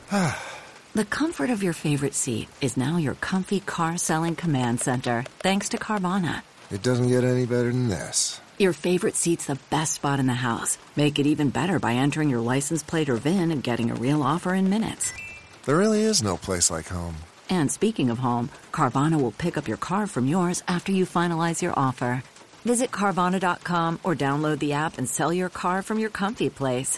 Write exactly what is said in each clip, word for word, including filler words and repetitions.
The comfort of your favorite seat is now your comfy car selling command center, thanks to Carvana. It doesn't get any better than this. Your favorite seat's the best spot in the house. Make it even better by entering your license plate or V I N and getting a real offer in minutes. There really is no place like home. And speaking of home, Carvana will pick up your car from yours after you finalize your offer. Visit Carvana dot com or download the app and sell your car from your comfy place.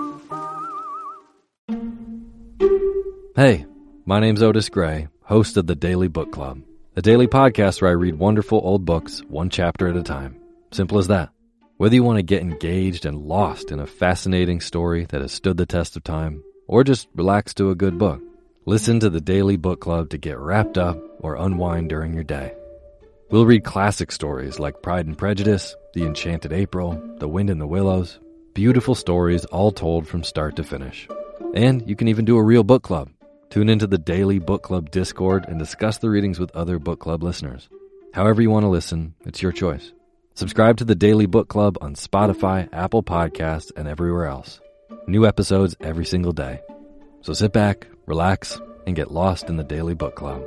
Hey, my name's Otis Gray, host of the Daily Book Club, a daily podcast where I read wonderful old books one chapter at a time. Simple as that. Whether you want to get engaged and lost in a fascinating story that has stood the test of time, or just relax to a good book, listen to the Daily Book Club to get wrapped up or unwind during your day. We'll read classic stories like Pride and Prejudice, The Enchanted April, The Wind in the Willows, beautiful stories all told from start to finish. And you can even do a real book club. Tune into the Daily Book Club Discord and discuss the readings with other book club listeners. However you want to listen, it's your choice. Subscribe to the Daily Book Club on Spotify, Apple Podcasts, and everywhere else. New episodes every single day. So sit back, relax, and get lost in the Daily Book Club.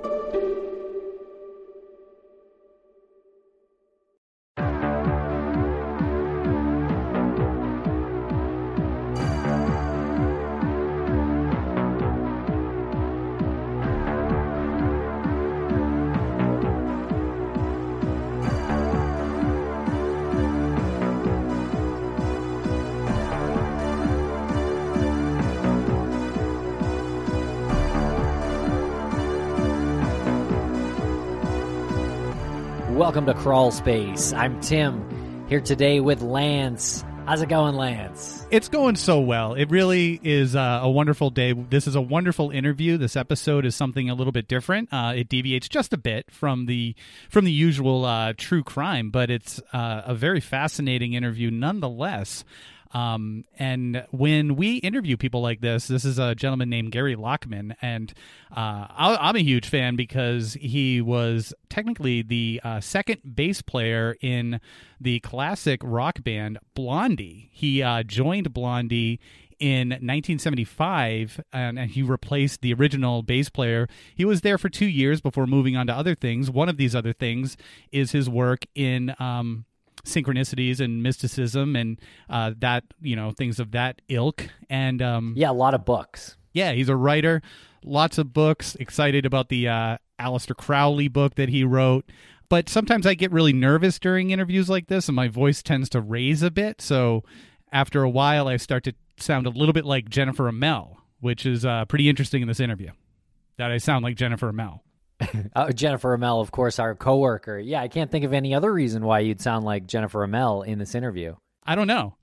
Welcome to Crawl Space. I'm Tim, here today with Lance. How's it going, Lance? It's going so well. It really is uh, a wonderful day. This is a wonderful interview. This episode is something a little bit different. Uh, it deviates just a bit from the from the usual uh, true crime, but it's uh, a very fascinating interview nonetheless. Um, and when we interview people like this, this is a gentleman named Gary Lachman, and uh, I'm a huge fan because he was technically the uh, second bass player in the classic rock band Blondie. He uh, joined Blondie in nineteen seventy-five, and, and he replaced the original bass player. He was there for two years before moving on to other things. One of these other things is his work in Um, synchronicities and mysticism and uh, that, you know, things of that ilk. And um, yeah, a lot of books. Yeah, he's a writer, lots of books, excited about the uh, Aleister Crowley book that he wrote. But sometimes I get really nervous during interviews like this and my voice tends to raise a bit. So after a while, I start to sound a little bit like Jennifer Amell, which is uh, pretty interesting in this interview, that I sound like Jennifer Amell. uh, Jennifer Amell, of course, our coworker. Yeah, I can't think of any other reason why you'd sound like Jennifer Amell in this interview. I don't know.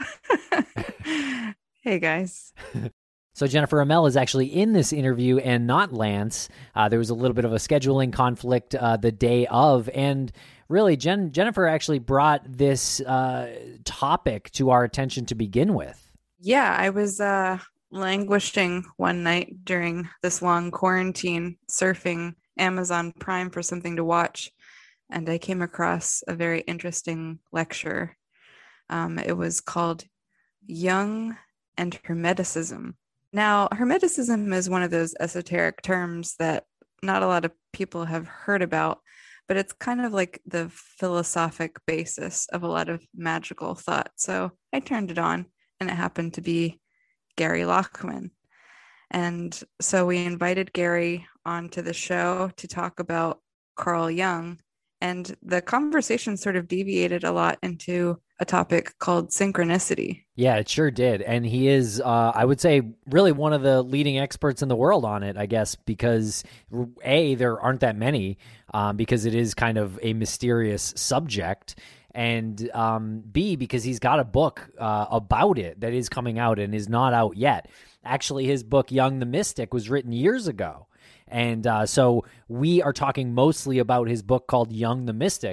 Hey, guys. So Jennifer Amell is actually in this interview and not Lance. Uh, there was a little bit of a scheduling conflict uh, the day of, and really, Jen- Jennifer actually brought this uh, topic to our attention to begin with. Yeah, I was uh, languishing one night during this long quarantine, surfing Amazon Prime for something to watch, and I came across a very interesting lecture. Um, it was called Jung and Hermeticism. Now, Hermeticism is one of those esoteric terms that not a lot of people have heard about, but it's kind of like the philosophic basis of a lot of magical thought. So I turned it on, and it happened to be Gary Lachman. And so we invited Gary onto the show to talk about Carl Jung. And the conversation sort of deviated a lot into a topic called synchronicity. Yeah, it sure did. And he is, uh, I would say, really one of the leading experts in the world on it, I guess, because A, there aren't that many, um, because it is kind of a mysterious subject. And um, B, because he's got a book uh, about it that is coming out and is not out yet. Actually, his book, Jung the Mystic, was written years ago. And uh, so we are talking mostly about his book called Jung the Mystic.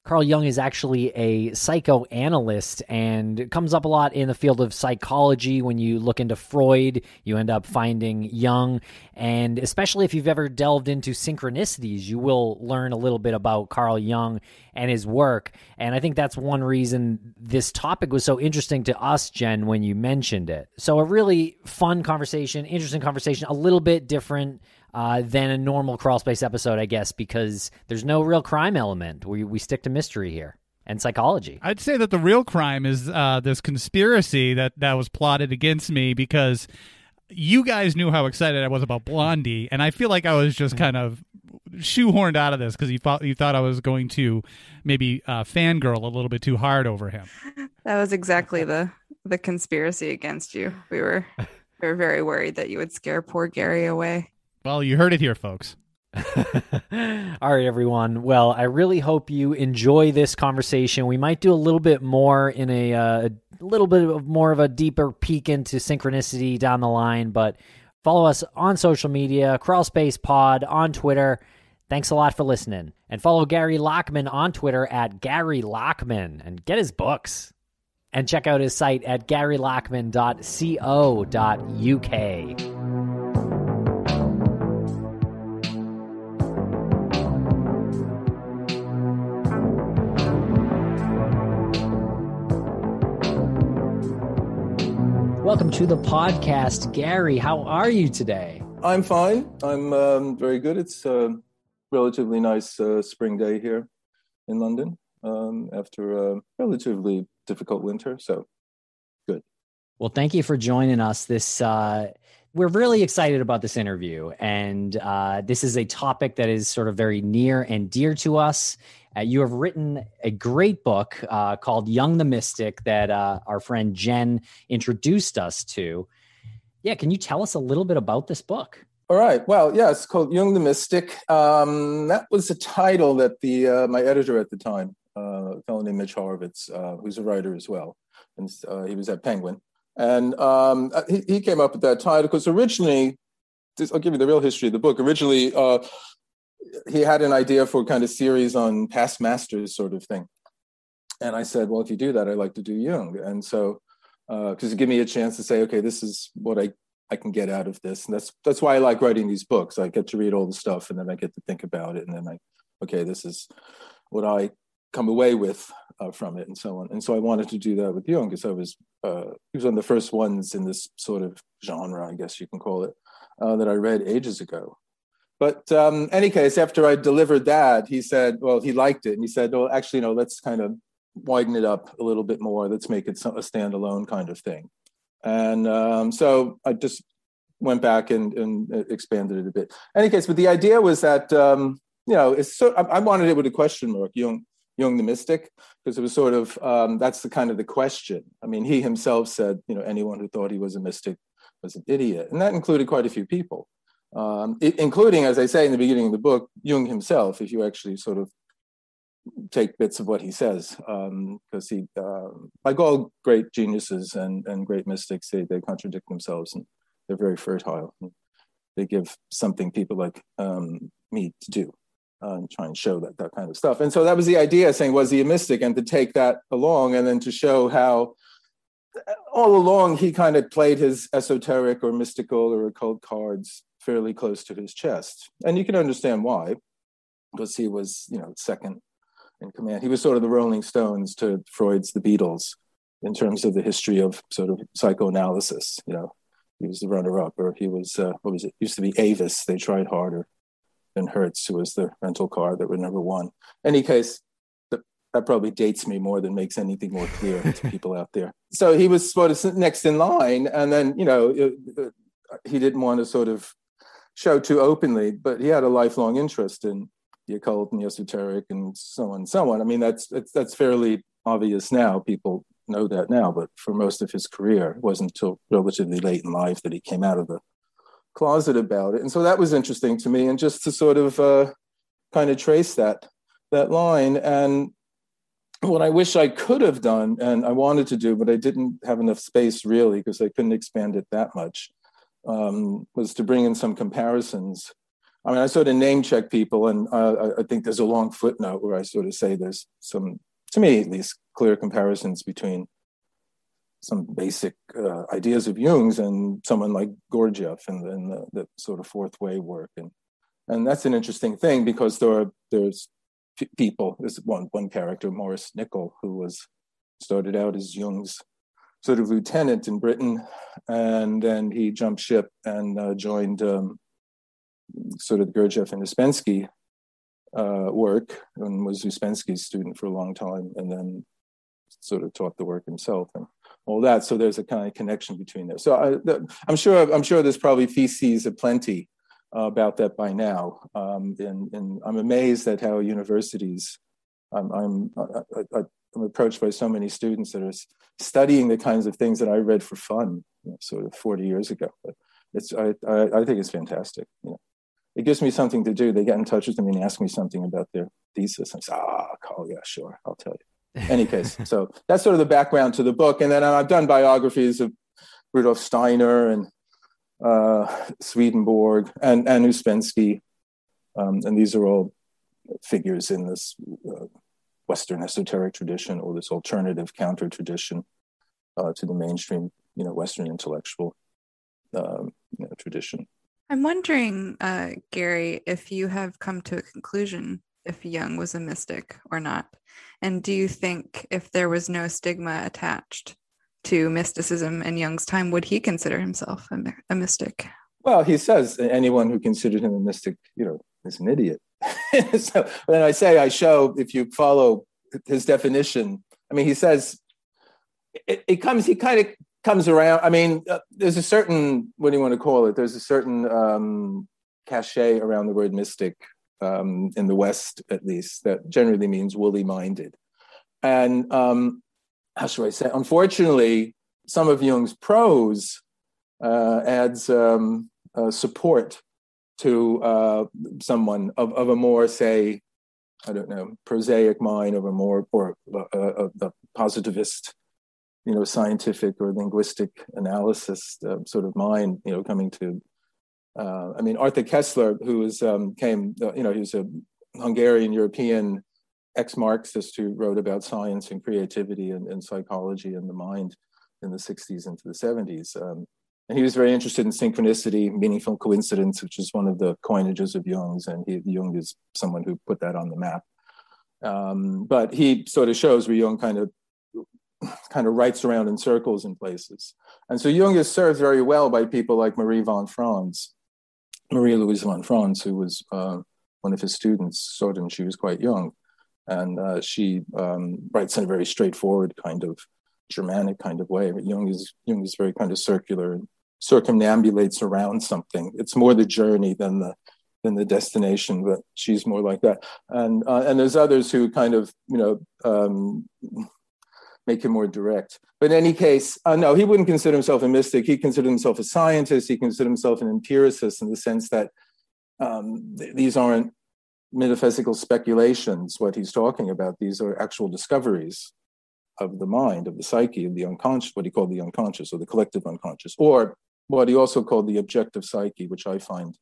Carl Jung is actually a psychoanalyst and it comes up a lot in the field of psychology. When you look into Freud, you end up finding Jung. And especially if you've ever delved into synchronicities, you will learn a little bit about Carl Jung and his work. And I think that's one reason this topic was so interesting to us, Jen, when you mentioned it. So a really fun conversation, interesting conversation, a little bit different Uh, than a normal Crawl Space episode, I guess, because there's no real crime element. We we stick to mystery here and psychology. I'd say that the real crime is uh, this conspiracy that, that was plotted against me because you guys knew how excited I was about Blondie, and I feel like I was just kind of shoehorned out of this because you thought you thought I was going to maybe uh, fangirl a little bit too hard over him. That was exactly the the conspiracy against you. We were we were very worried that you would scare poor Gary away. Well, you heard it here, folks. All right, everyone. Well, I really hope you enjoy this conversation. We might do a little bit more in a, uh, a little bit of more of a deeper peek into synchronicity down the line, but follow us on social media, Crawl Space Pod on Twitter. Thanks a lot for listening. And follow Gary Lachman on Twitter at Gary Lachman and get his books. And check out his site at gary lachman dot co dot u k. Welcome to the podcast. Gary, how are you today? I'm fine. I'm um, very good. It's a relatively nice uh, spring day here in London um, after a relatively difficult winter, so good. Well, thank you for joining us. This uh, we're really excited about this interview, and uh, this is a topic that is sort of very near and dear to us. Uh, you have written a great book uh, called Jung the Mystic that uh, our friend Jen introduced us to. Yeah, can you tell us a little bit about this book? All right. Well, yeah, it's called Jung the Mystic. Um, that was a title that the uh, my editor at the time, uh, a fellow named Mitch Horowitz, uh, who's a writer as well, and uh, he was at Penguin. And um, he, he came up with that title because originally, this, I'll give you the real history of the book. Originally, uh, he had an idea for a kind of series on past masters sort of thing. And I said, well, if you do that, I'd like to do Jung. And so, because uh, it gave me a chance to say, okay, this is what I, I can get out of this. And that's that's why I like writing these books. I get to read all the stuff and then I get to think about it. And then I, okay, this is what I come away with uh, from it and so on. And so I wanted to do that with Jung because I was, uh, he was one of the first ones in this sort of genre, I guess you can call it, uh, that I read ages ago. But um, any case, after I delivered that, he said, well, he liked it. And he said, well, actually, no, let's kind of widen it up a little bit more. Let's make it a standalone kind of thing. And um, so I just went back and, and expanded it a bit. Any case, but the idea was that, um, you know, it's so, I, I wanted it with a question mark, Jung, Jung the Mystic, because it was sort of, um, that's the kind of the question. I mean, he himself said, you know, anyone who thought he was a mystic was an idiot. And that included quite a few people. Um, it, including, as I say in the beginning of the book, Jung himself, if you actually sort of take bits of what he says, because um, he, uh, like all great geniuses and, and great mystics, they, they contradict themselves and they're very fertile. And they give something people like um, me to do uh, and try and show that, that kind of stuff. And so that was the idea, saying, was he a mystic? And to take that along and then to show how all along he kind of played his esoteric or mystical or occult cards fairly close to his chest. And you can understand why, because he was, you know, second in command. He was sort of the Rolling Stones to Freud's The Beatles in terms of the history of sort of psychoanalysis. You know, he was the runner-up, or he was, uh, what was it? it? Used to be Avis. They tried harder than Hertz, who was the rental car that would never won. In any case, the, that probably dates me more than makes anything more clear to people out there. So he was sort of next in line, and then, you know, it, it, he didn't want to sort of show too openly, but he had a lifelong interest in the occult and the esoteric and so on and so on. I mean, that's that's, that's fairly obvious now. People know that now, but for most of his career, it wasn't until relatively late in life that he came out of the closet about it. And so that was interesting to me, and just to sort of uh, kind of trace that that line. And what I wish I could have done, and I wanted to do, but I didn't have enough space really, because I couldn't expand it that much, um, was to bring in some comparisons. I mean, I sort of name check people, and uh, I think there's a long footnote where I sort of say there's some, to me at least, clear comparisons between some basic uh, ideas of Jung's and someone like Gurdjieff and, and the, the sort of fourth way work. And and that's an interesting thing because there are there's p- people, there's one, one character, Maurice Nicoll, who was started out as Jung's sort of lieutenant in Britain, and then he jumped ship and uh, joined um, sort of the Gurdjieff and Uspensky uh, work, and was Uspensky's student for a long time, and then sort of taught the work himself and all that. So there's a kind of connection between there. So I, the, I'm sure I'm sure there's probably theses aplenty uh, about that by now. Um, and, and I'm amazed at how universities. I'm I'm I, I, I'm approached by so many students that are studying the kinds of things that I read for fun, you know, sort of forty years ago. But it's I, I I think it's fantastic. You know, it gives me something to do. They get in touch with me and ask me something about their thesis. I say, ah, oh yeah, sure, I'll tell you. Any case, so that's sort of the background to the book. And then I've done biographies of Rudolf Steiner and uh, Swedenborg and, and Uspensky. Um, and these are all figures in this uh, Western esoteric tradition, or this alternative counter tradition uh, to the mainstream, you know, Western intellectual um, you know, tradition. I'm wondering, uh, Gary, if you have come to a conclusion if Jung was a mystic or not. And do you think if there was no stigma attached to mysticism in Jung's time, would he consider himself a, a mystic? Well, he says anyone who considered him a mystic, you know, is an idiot. So when I say I show, if you follow his definition, I mean, he says it, it comes, he kind of comes around. I mean, uh, there's a certain, what do you want to call it? There's a certain um, cachet around the word mystic. Um, in the West, at least, that generally means woolly-minded. And um, how should I say? Unfortunately, some of Jung's prose uh, adds um, uh, support to uh, someone of, of a more, say, I don't know, prosaic mind, of a more, or uh, a positivist, you know, scientific or linguistic analysis uh, sort of mind, you know, coming to Uh, I mean, Arthur Koestler, who was, um, came, uh, you know, he was a Hungarian European ex-Marxist who wrote about science and creativity and, and psychology and the mind in the sixties into the seventies. Um, and he was very interested in synchronicity, meaningful coincidence, which is one of the coinages of Jung's, and he, Jung is someone who put that on the map. Um, but he sort of shows where Jung kind of kind of writes around in circles in places. And so Jung is served very well by people like Marie von Franz, Maria Louise von Franz, who was uh, one of his students, saw him, she was quite young. And uh, she um, writes in a very straightforward kind of Germanic kind of way. But Jung is, Jung is very kind of circular and circumambulates around something. It's more the journey than the than the destination, but she's more like that. And uh, and there's others who kind of, you know, um, make him more direct. But in any case, uh, no, he wouldn't consider himself a mystic. He considered himself a scientist. He considered himself an empiricist in the sense that um, th- these aren't metaphysical speculations, what he's talking about. These are actual discoveries of the mind, of the psyche, of the unconscious, what he called the unconscious or the collective unconscious, or what he also called the objective psyche, which I find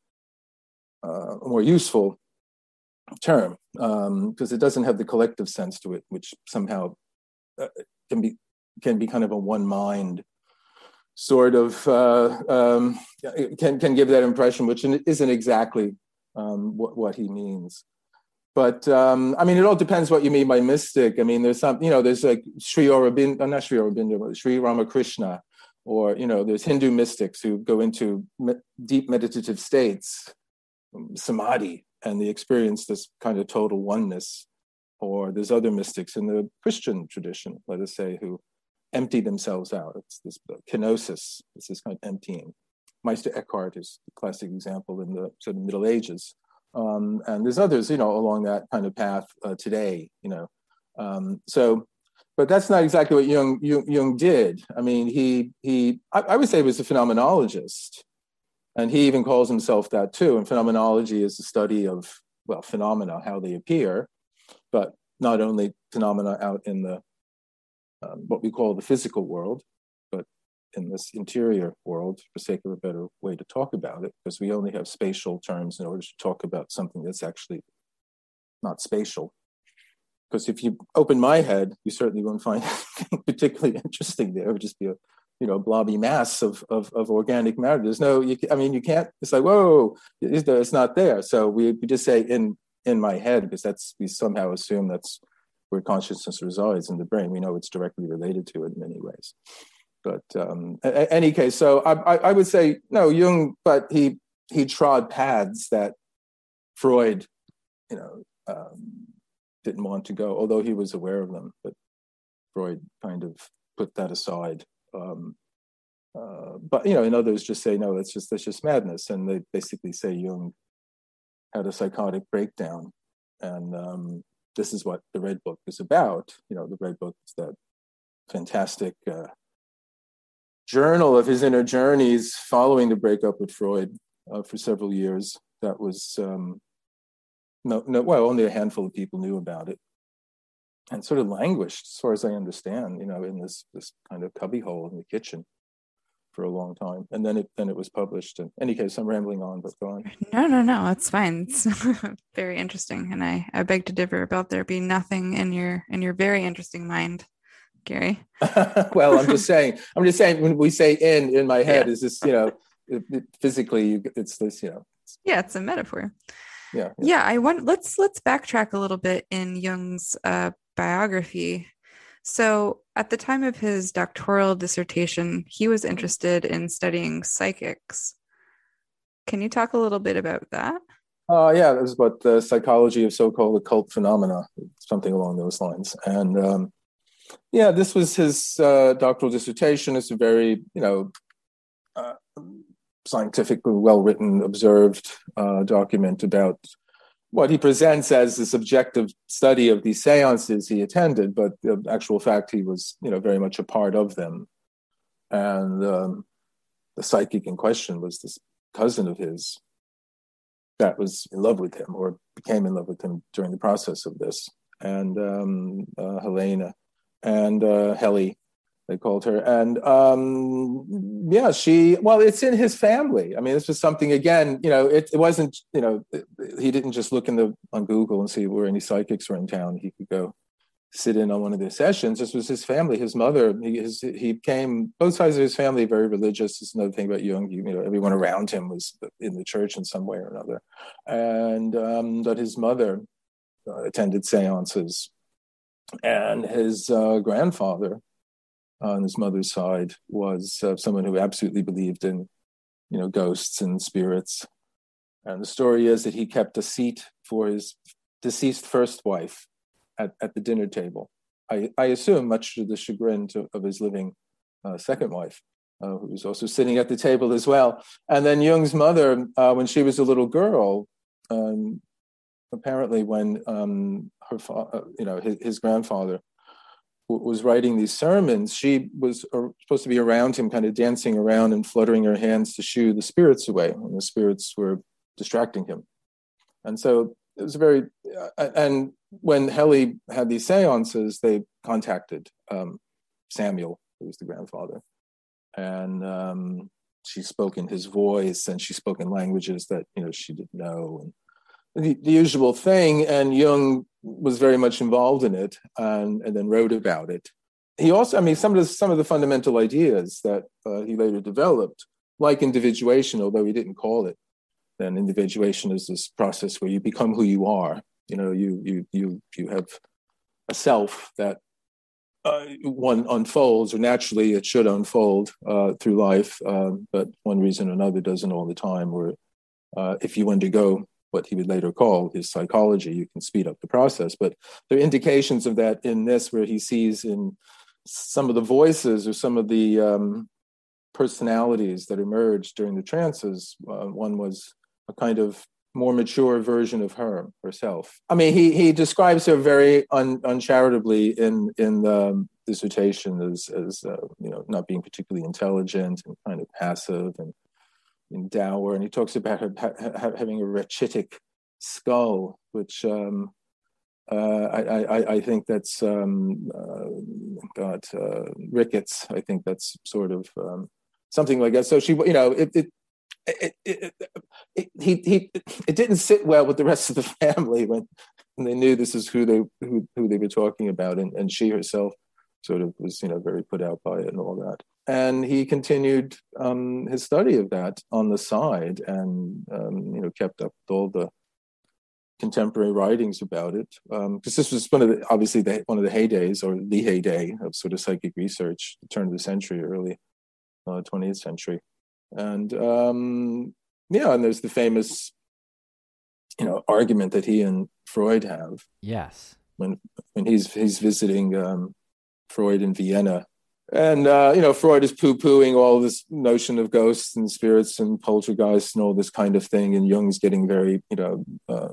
uh, a more useful term, because um, it doesn't have the collective sense to it, which somehow uh, can be can be kind of a one mind sort of uh, um, can can give that impression, which isn't exactly um, what, what he means. But um, I mean, it all depends what you mean by mystic. I mean, there's some, you know, there's like Sri Aurobindo, not Sri Aurobindo, but Sri Ramakrishna, or, you know, there's Hindu mystics who go into me- deep meditative states, samadhi, and they experience this kind of total oneness. Or there's other mystics in the Christian tradition, let us say, who empty themselves out. It's this kenosis, it's this kind of emptying. Meister Eckhart is the classic example in the sort of Middle Ages. Um, and there's others, you know, along that kind of path uh, today, you know. Um, so, but that's not exactly what Jung, Jung, Jung did. I mean, he, he I, I would say he was a phenomenologist. And he even calls himself that too. And phenomenology is the study of, well, phenomena, how they appear, but not only phenomena out in the, um, what we call the physical world, but in this interior world, for sake of a better way to talk about it, because we only have spatial terms in order to talk about something that's actually not spatial. Because if you open my head, you certainly won't find anything particularly interesting there. It would just be a, you know, blobby mass of, of, of organic matter. There's no, you, I mean, you can't, it's like, whoa, it's not there. So we, we just say in, in my head, because that's, we somehow assume that's where consciousness resides in the brain. We know it's directly related to it in many ways. But um, in any case, so I, I, I would say, no, Jung, but he, he trod paths that Freud, you know, um, didn't want to go, although he was aware of them, but Freud kind of put that aside. Um, uh, but, you know, and others just say, no, that's just, that's just madness. And they basically say Jung had a psychotic breakdown. And um, this is what the Red Book is about. You know, the Red Book is that fantastic uh, journal of his inner journeys following the breakup with Freud uh, for several years. That was, um, no, no, well, only a handful of people knew about it, and sort of languished, as far as I understand, you know, in this this kind of cubbyhole in the kitchen for a long time, and then it then it was published. In any case, I'm rambling on, but go on. No, no, no, it's fine. It's very interesting, and I I beg to differ about there being nothing in your in your very interesting mind, Gary. Well, I'm just saying. I'm just saying when we say "in" in my head, Yeah. is this, you know, it, it, physically, you, it's this, you know. Yeah, it's a metaphor. Yeah, yeah. Yeah, I want let's let's backtrack a little bit in Jung's uh, biography. So, at the time of his doctoral dissertation, he was interested in studying psychics. Can you talk a little bit about that? Uh, yeah, it was about the psychology of so-called occult phenomena, something along those lines. And um, yeah, this was his uh, doctoral dissertation. It's a very, you know, uh, scientifically well-written, observed uh, document about what he presents as the subjective study of these seances he attended, but the actual fact he was, you know, very much a part of them. And um, the psychic in question was this cousin of his that was in love with him, or became in love with him during the process of this. And um, uh, Helena and uh, Heli, they called her. And um, yeah, she, well, it's in his family. I mean, this was something, again, you know, it, it wasn't, you know, he didn't just look in the on Google and see where any psychics were in town. He could go sit in on one of their sessions. This was his family, his mother. He, his, he came, both sides of his family, very religious. This is another thing about Jung. You know, everyone around him was in the church in some way or another. And um, but his mother uh, attended seances. And his uh, grandfather, on his mother's side, was uh, someone who absolutely believed in, you know, ghosts and spirits. And the story is that he kept a seat for his deceased first wife at, at the dinner table. I, I assume much to the chagrin to, of his living uh, second wife, uh, who was also sitting at the table as well. And then Jung's mother, uh, when she was a little girl, um, apparently when um, her, fa- uh, you know, his, his grandfather was writing these sermons, she was supposed to be around him, kind of dancing around and fluttering her hands to shoo the spirits away when the spirits were distracting him. And so it was very, uh, and when Heli had these seances, they contacted um, Samuel, who was the grandfather. And um, she spoke in his voice, and she spoke in languages that, you know, she didn't know. And The, the usual thing, and Jung was very much involved in it, and, and then wrote about it. He also, I mean, some of the some of the fundamental ideas that uh, he later developed, like individuation, although he didn't call it, then individuation is this process where you become who you are. You know, you you you you have a self that uh, one unfolds, or naturally it should unfold uh, through life, um, but one reason or another doesn't all the time. Or uh, if you undergo what he would later call his psychology, you can speed up the process. But there are indications of that in this, where he sees in some of the voices or some of the um, personalities that emerged during the trances. Uh, one was a kind of more mature version of her, herself. I mean, he he describes her very un, uncharitably in in the dissertation as, as uh, you know, not being particularly intelligent and kind of passive and in dour, and he talks about her ha- ha- having a rachitic skull, which um, Uh, I, I, I think that's um, uh, God, uh, rickets. I think that's sort of um, something like that. So she, you know, it, it, it, it, it, he, he, it didn't sit well with the rest of the family when, when they knew this is who they, who, who they were talking about, and, and she herself sort of was, you know, very put out by it and all that. And he continued um, his study of that on the side, and um, you know, kept up with all the contemporary writings about it, because um, this was one of the, obviously the, one of the heydays, or the heyday of sort of psychic research, the turn of the century, early uh, twentieth century. And um, yeah, and there's the famous, you know, argument that he and Freud have. Yes. When when he's he's visiting um, Freud in Vienna. And, uh, you know, Freud is poo-pooing all this notion of ghosts and spirits and poltergeists and all this kind of thing. And Jung's getting very, you know, uh,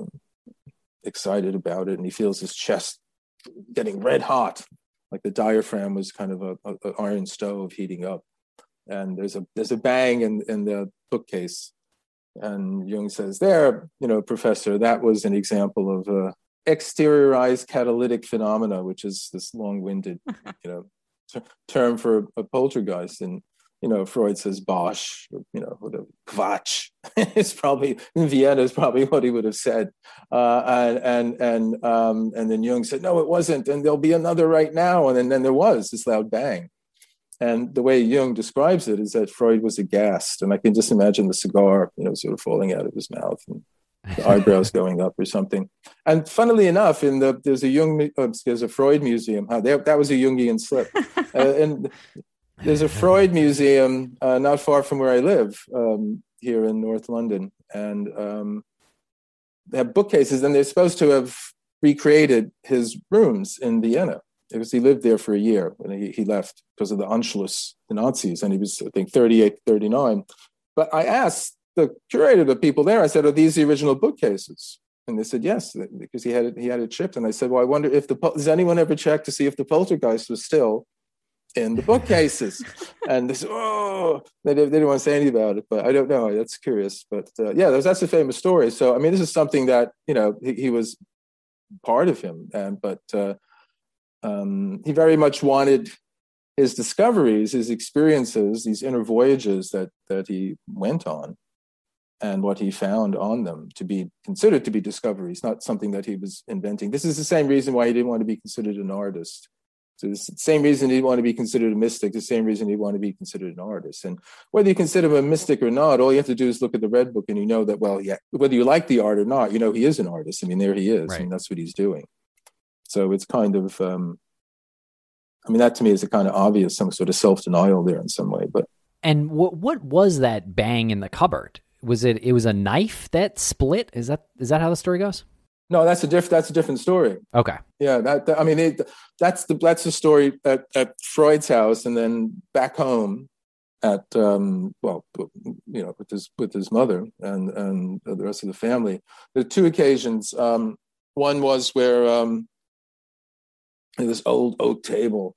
excited about it. And he feels his chest getting red hot, like the diaphragm was kind of a, a, a iron stove heating up. And there's a there's a bang in, in the bookcase. And Jung says, there, you know, Professor, that was an example of uh, exteriorized catalytic phenomena, which is this long-winded, you know, term for a poltergeist. And you know, Freud says Bosch, or, you know, whatever, Quatsch. It's probably in Vienna is probably what he would have said. Uh, and and and um, and then Jung said, no, it wasn't, and there'll be another right now. And then, then there was this loud bang. And the way Jung describes it is that Freud was aghast, and I can just imagine the cigar, you know, sort of falling out of his mouth and the eyebrows going up or something. And funnily enough, in the there's a Jung, uh, there's a Freud museum. Huh? They, that was a Jungian slip. Uh, and there's a Freud museum uh, not far from where I live, um, here in North London, and um, they have bookcases, and they're supposed to have recreated his rooms in Vienna, because he lived there for a year, and he, he left because of the Anschluss, the Nazis, and he was, I think, thirty-eight, thirty-nine. But I asked the curator, the people there, I said, are these the original bookcases? And they said, yes, because he had it, he had it chipped. And I said, well, I wonder if the, does anyone ever check to see if the poltergeist was still in the bookcases? And they said, oh, they didn't, they didn't want to say anything about it, but I don't know. That's curious. But uh, yeah, that's, that's a famous story. So, I mean, this is something that, you know, he, he was part of him, and, but uh, um, he very much wanted his discoveries, his experiences, these inner voyages that, that he went on, and what he found on them to be considered to be discoveries, not something that he was inventing. This is the same reason why he didn't want to be considered an artist. So it's the same reason he didn't want to be considered a mystic, the same reason he wanted to be considered an artist. And whether you consider him a mystic or not, all you have to do is look at the Red Book and you know that, well, yeah, whether you like the art or not, you know he is an artist. I mean, there he is, right. And that's what he's doing. So it's kind of, um, I mean, that to me is a kind of obvious, some sort of self-denial there in some way. But And what what was that bang in the cupboard? Was it, it was a knife that split? Is that, is that how the story goes? No, that's a diff, that's a different story. Okay. Yeah. That, that I mean, it, that's the, that's the story at, at Freud's house. And then back home at, um, well, you know, with his, with his mother and, and the rest of the family, there are two occasions. Um, one was where, um, this old oak table,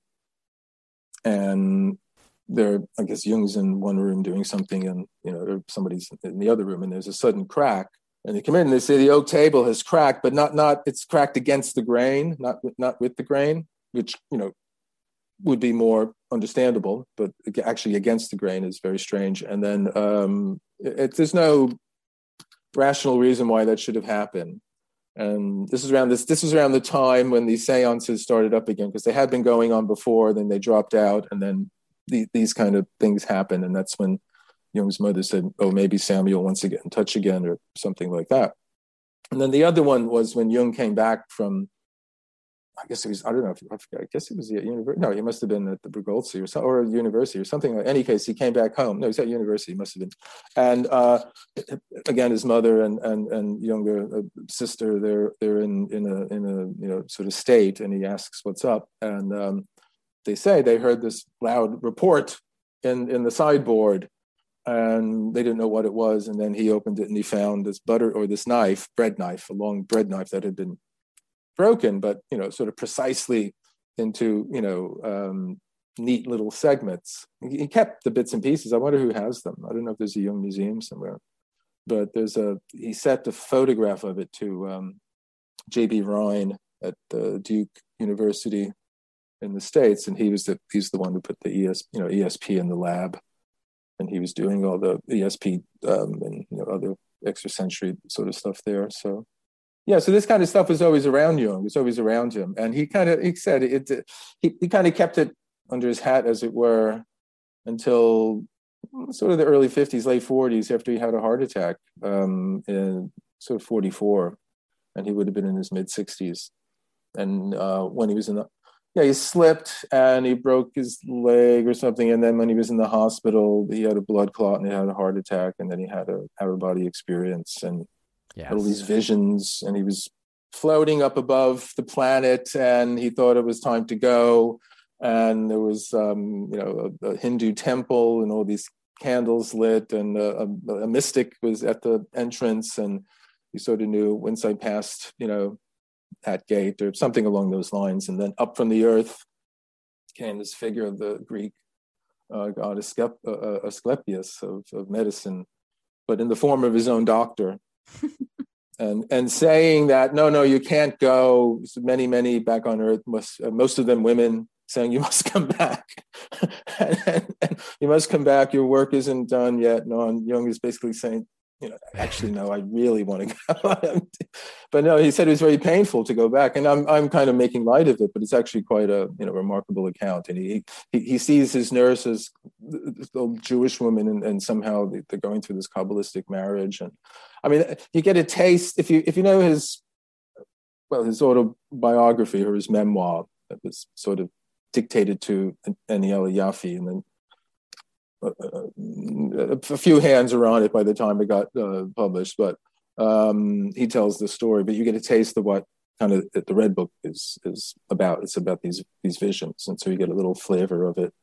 and there, I guess Jung's in one room doing something, and you know somebody's in the other room, and there's a sudden crack, and they come in and they say the oak table has cracked, but not not it's cracked against the grain, not not with the grain, which you know would be more understandable, but actually against the grain is very strange. And then um, it, there's no rational reason why that should have happened. And this is around this. This was around the time when these seances started up again, because they had been going on before. Then they dropped out, and then the, these kind of things happened. And that's when Jung's mother said, "Oh, maybe Samuel wants to get in touch again," or something like that. And then the other one was when Jung came back from, I guess it was, I don't know if I forget, I guess it was at university. No, he must have been at the Bergholzi or so, or university or something. Like, in any case, he came back home. No, he's at university. He must have been. And uh, again, his mother and and and younger uh, sister, they're they're in in a in a you know sort of state. And he asks, "What's up?" And um, they say they heard this loud report in in the sideboard, and they didn't know what it was. And then he opened it and he found this butter or this knife, bread knife, a long bread knife that had been broken, but you know, sort of precisely into you know um, neat little segments. He kept the bits and pieces. I wonder who has them. I don't know if there's a Jung museum somewhere, but there's a. He sent a photograph of it to um, J B Rhine, at uh, Duke University in the States, and he was the he's the one who put the E S you know E S P in the lab, and he was doing all the E S P um, and you know other extrasensory sort of stuff there. So yeah, so this kind of stuff was always around Jung. It was always around him, and he kind of he said it. it he he kind of kept it under his hat, as it were, until sort of the early fifties, late forties, after he had a heart attack um, in sort of forty-four, and he would have been in his mid sixties. And uh, when he was in the, yeah, he slipped and he broke his leg or something. And then when he was in the hospital, he had a blood clot and he had a heart attack. And then he had a out-of-body experience and Yes. all these visions. And he was floating up above the planet and he thought it was time to go. And there was, um, you know, a, a Hindu temple and all these candles lit, and a, a, a mystic was at the entrance, and he sort of knew once I passed, you know, that gate or something along those lines. And then up from the earth came this figure of the Greek uh, god Asclep- uh, Asclepius of, of medicine, but in the form of his own doctor. And and saying that, no, no, you can't go. Many, many back on earth, must, uh, most of them women, saying you must come back. and, and, and you must come back. Your work isn't done yet. No, and Jung is basically saying, you know, actually, no, I really want to go. But no, he said it was very painful to go back. And I'm I'm kind of making light of it, but it's actually quite a you know remarkable account. And he he, he sees his nurse as a Jewish woman, and, and somehow they're going through this Kabbalistic marriage. And I mean, you get a taste if you if you know his well his autobiography or his memoir that was sort of dictated to Aniela Yaffe, and then uh, a few hands are on it by the time it got uh, published. But um, he tells the story. But you get a taste of what kind of the Red Book is is about. It's about these these visions, and so you get a little flavor of it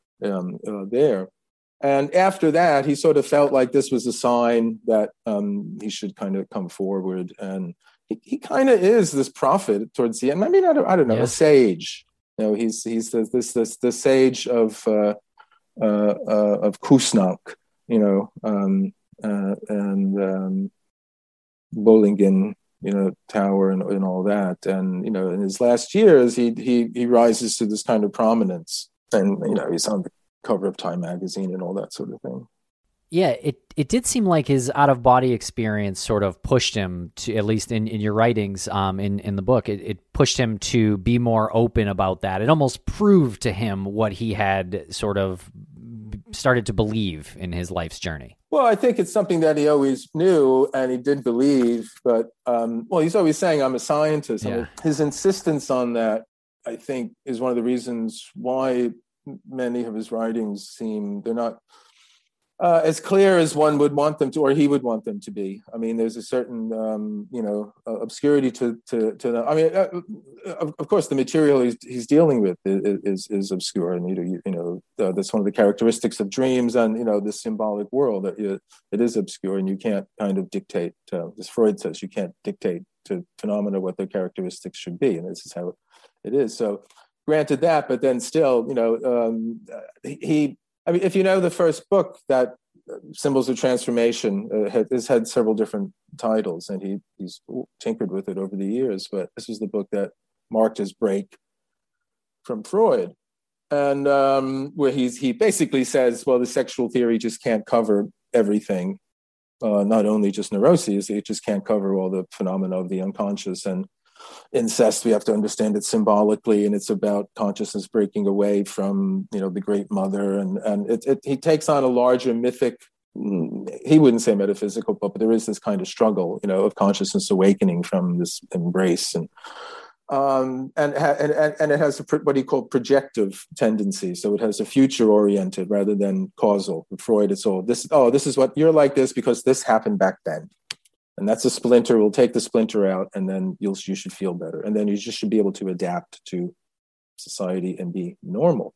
um, uh, there. And after that, he sort of felt like this was a sign that um, he should kind of come forward. And he, he kind of is this prophet towards the end. I mean, I don't, I don't know, yeah. a sage. You know, he's he's the, this this the sage of uh, uh, uh, of Kusnak, you know, um, uh, and um, Bollingen, you know, Tower and, and all that. And you know, in his last years, he he he rises to this kind of prominence, and you know, he's on the cover of Time magazine and all that sort of thing. Yeah, it, it did seem like his out-of-body experience sort of pushed him to, at least in, in your writings, um, in, in the book, it, it pushed him to be more open about that. It almost proved to him what he had sort of started to believe in his life's journey. Well, I think it's something that he always knew and he did believe, but, um, well, he's always saying, I'm a scientist. Yeah. I mean, his insistence on that, I think, is one of the reasons why many of his writings seem, they're not uh, as clear as one would want them to, or he would want them to be. I mean, there's a certain, um, you know, uh, obscurity to, to, to them. I mean, uh, of, of course, the material he's, he's dealing with is, is, is obscure. And, you know, you, you know uh, that's one of the characteristics of dreams and, you know, the symbolic world, that it, it is obscure and you can't kind of dictate, uh, as Freud says, you can't dictate to phenomena what their characteristics should be. And this is how it is. So, granted that, but then still, you know, um, he, I mean, if you know the first book, that Symbols of Transformation, uh, had, has had several different titles, and he he's tinkered with it over the years, but this is the book that marked his break from Freud. And um, where he's he basically says, well, the sexual theory just can't cover everything, uh, not only just neuroses, it just can't cover all the phenomena of the unconscious. And incest, we have to understand it symbolically, and it's about consciousness breaking away from, you know, the great mother, and and it, it he takes on a larger mythic, he wouldn't say metaphysical, but, but there is this kind of struggle, you know, of consciousness awakening from this embrace, and um and and and it has a, what he called projective tendency, so it has a future oriented rather than causal. With Freud, it's all this, oh, this is what you're like this because this happened back then. And that's a splinter. We'll take the splinter out, and then you'll you should feel better. And then you just should be able to adapt to society and be normal.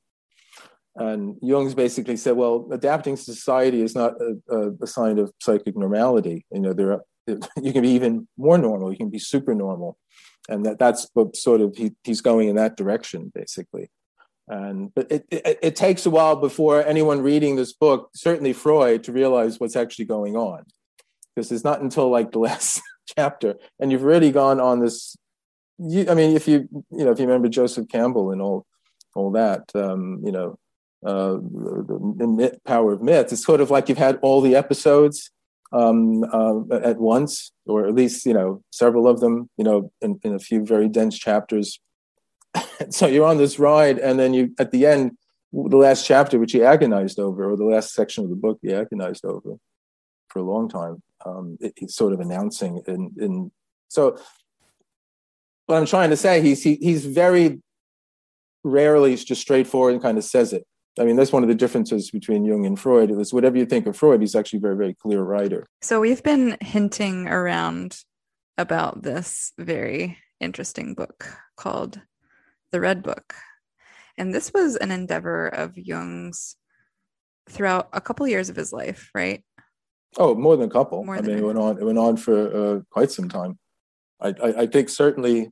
And Jung's basically said, well, adapting to society is not a, a, a sign of psychic normality. You know, there are, you can be even more normal. You can be super normal, and that that's what sort of he, he's going in that direction, basically. And but it, it it takes a while before anyone reading this book, certainly Freud, to realize what's actually going on. Because it's not until like the last chapter, and you've already gone on this you, I mean, if you you know if you remember Joseph Campbell and all all that, um, you know, uh, the, the myth, power of myth. It's sort of like you've had all the episodes um, uh, at once, or at least you know several of them, you know, in, in a few very dense chapters. So you're on this ride, and then you at the end, the last chapter, which he agonized over, or the last section of the book, he agonized over for a long time. Um, it, he's sort of announcing, in, in so what I'm trying to say, he's he, he's very rarely just straightforward and kind of says it. I mean, that's one of the differences between Jung and Freud. It was whatever you think of Freud, he's actually a very, very clear writer. So we've been hinting around about this very interesting book called The Red Book. And this was an endeavor of Jung's throughout a couple years of his life, right? Oh, more than a couple. More I than mean, a- it went on. It went on for uh, quite some time. I, I, I think certainly.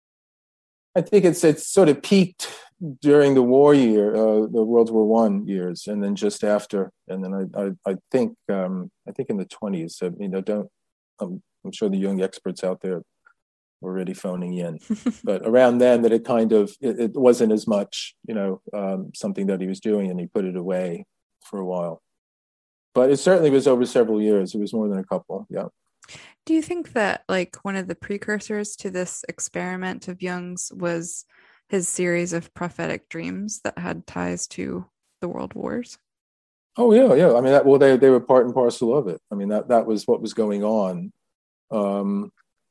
I think it's it's sort of peaked during the war year, uh, the World War One years, and then just after, and then I I, I think um, I think in the twenties. Uh, you know, don't I'm, I'm sure the Jung experts out there were already phoning in, but around then that it kind of it, it wasn't as much, you know, um, something that he was doing, and he put it away for a while. But it certainly was over several years. It was more than a couple. Yeah. Do you think that like one of the precursors to this experiment of Jung's was his series of prophetic dreams that had ties to the world wars? Oh yeah, yeah. I mean, that, well, they they were part and parcel of it. I mean, that that was what was going on. Um,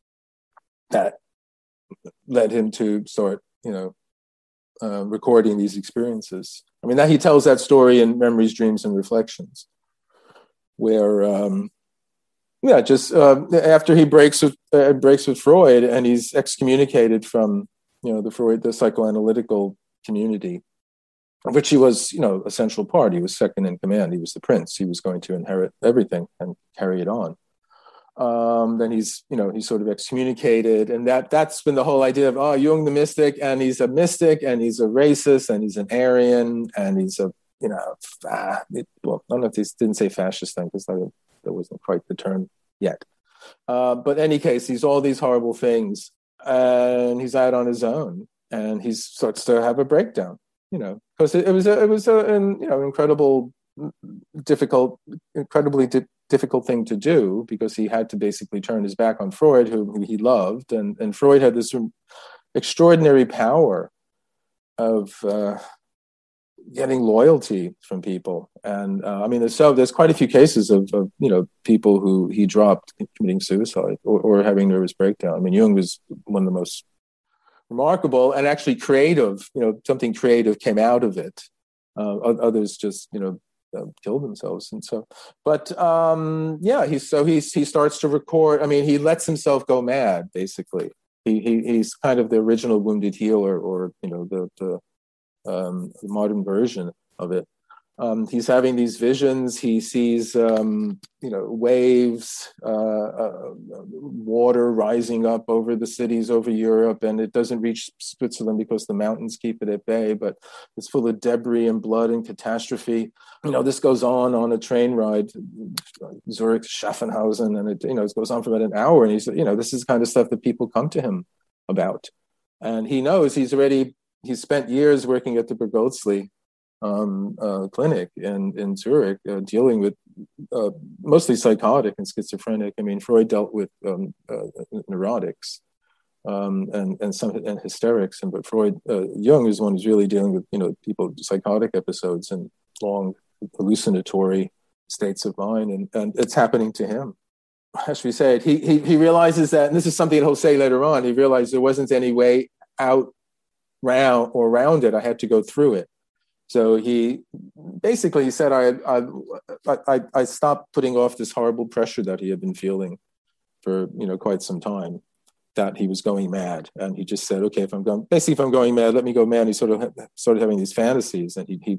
that led him to start, you know, uh, recording these experiences. I mean, that he tells that story in Memories, Dreams, and Reflections, where, um, yeah, just uh, after he breaks with uh, breaks with Freud, and he's excommunicated from, you know, the Freud, the psychoanalytical community, of which he was, you know, a central part. He was second in command. He was the prince. He was going to inherit everything and carry it on. Um, then he's, you know, he's sort of excommunicated, and that that's been the whole idea of, oh, Jung the mystic, and he's a mystic, and he's a racist, and he's an Aryan, and he's a, you know, ah, it, well, I don't know if they didn't say fascist then, because that, that wasn't quite the term yet. Uh, but in any case, he's all these horrible things, and he's out on his own, and he starts to have a breakdown, you know, because it, it was a, it was a, an, you know, incredible, difficult, incredibly di- difficult thing to do, because he had to basically turn his back on Freud, who he loved, and and Freud had this extraordinary power of uh, getting loyalty from people. And uh, I mean, there's so there's quite a few cases of, of you know, people who he dropped committing suicide or, or having nervous breakdown. I mean, Jung was one of the most remarkable and actually creative. You know, something creative came out of it. Uh, others just, you know, uh, killed themselves. And so, but um, yeah, he's so he's he starts to record. I mean, he lets himself go mad. Basically, he, he he's kind of the original wounded healer, or you know, the the Um, the modern version of it. Um, he's having these visions. He sees, um, you know, waves, uh, uh, water rising up over the cities over Europe, and it doesn't reach Switzerland because the mountains keep it at bay. But it's full of debris and blood and catastrophe. You know, this goes on on a train ride, Zurich to Schaffenhausen, and it, you know, it goes on for about an hour. And he's, you know, this is the kind of stuff that people come to him about, and he knows he's already. He spent years working at the Bergozli um, uh, clinic in, in Zurich, uh, dealing with uh, mostly psychotic and schizophrenic. I mean, Freud dealt with um, uh, neurotics um, and and some and hysterics, and but Freud, uh, Jung is the one who's really dealing with, you know, people psychotic episodes and long hallucinatory states of mind, and, and it's happening to him. As we said, he he he realizes that, and this is something he'll say later on. He realized there wasn't any way out. Round or around it, I had to go through it. So he basically he said, I, I I I stopped putting off this horrible pressure that he had been feeling for, you know, quite some time, that he was going mad, and he just said, okay, if I'm going, basically if I'm going mad, let me go mad. He sort of started having these fantasies, and he he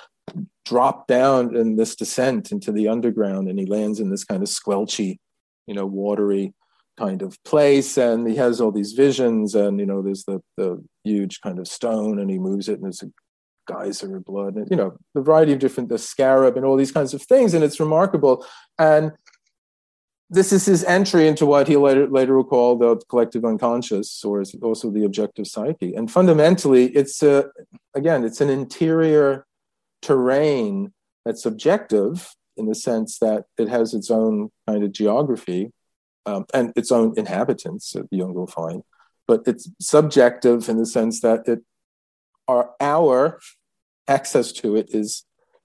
dropped down in this descent into the underground, and he lands in this kind of squelchy, you know, watery kind of place, and he has all these visions, and you know, there's the the huge kind of stone, and he moves it, and there's a geyser of blood, and you know, the variety of different, the scarab, and all these kinds of things, and it's remarkable. And this is his entry into what he later later will call the collective unconscious, or also the objective psyche. And fundamentally, it's a, again, it's an interior terrain that's subjective in the sense that it has its own kind of geography um, and its own inhabitants, that Jung will find. But it's subjective in the sense that it, our, our access to it is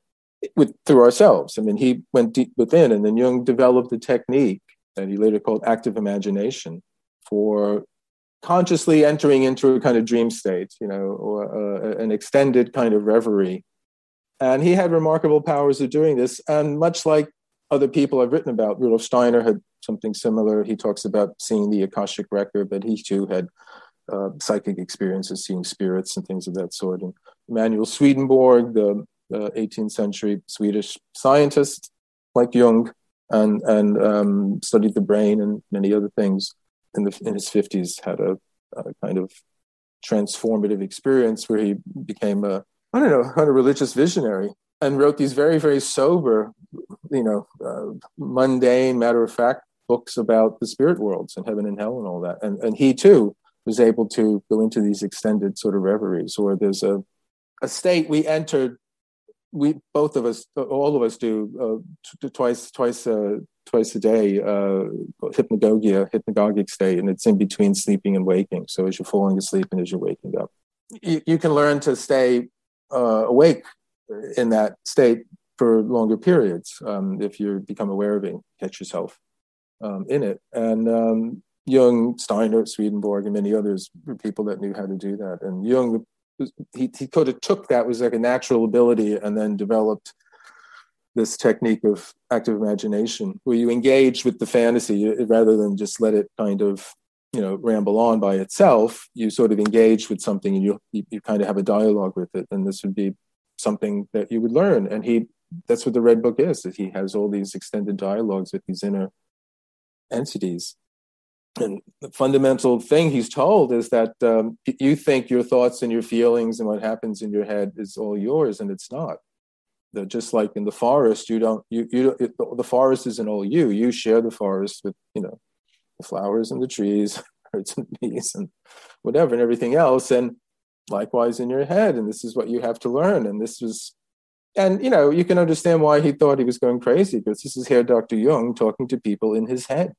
with through ourselves. I mean, he went deep within, and then Jung developed a technique that he later called active imagination for consciously entering into a kind of dream state, you know, or uh, an extended kind of reverie. And he had remarkable powers of doing this. And much like other people I've written about, Rudolf Steiner had something similar. He talks about seeing the Akashic record, but he too had uh, psychic experiences, seeing spirits and things of that sort. And Emanuel Swedenborg, the Uh, eighteenth century Swedish scientist like Jung, and and um, studied the brain and many other things in the in his fifties, had a, a kind of transformative experience where he became a I don't know kind of religious visionary and wrote these very very sober, you know, uh, mundane, matter of fact books about the spirit worlds and heaven and hell and all that. And and he too was able to go into these extended sort of reveries, or there's a a state we entered. We both of us, all of us, do uh, t- twice, twice, uh, twice a day. Uh, hypnagogia, hypnagogic state, and it's in between sleeping and waking. So as you're falling asleep and as you're waking up, you, you can learn to stay uh, awake in that state for longer periods um, if you become aware of it, catch yourself um, in it. And um, Jung, Steiner, Swedenborg, and many others were people that knew how to do that. And Jung. He, he kind of took that was like a natural ability and then developed this technique of active imagination where you engage with the fantasy rather than just let it kind of, you know, ramble on by itself. You sort of engage with something and you, you, you kind of have a dialogue with it. And this would be something that you would learn. And he, that's what the Red Book is, that he has all these extended dialogues with these inner entities. And the fundamental thing he's told is that um, you think your thoughts and your feelings and what happens in your head is all yours, and it's not. That just like in the forest, you don't, you, you, it, the forest isn't all you. You share the forest with, you know, the flowers and the trees, birds and bees and whatever and everything else. And likewise in your head. And this is what you have to learn. And this was, and, you know, you can understand why he thought he was going crazy, because this is here Doctor Jung talking to people in his head.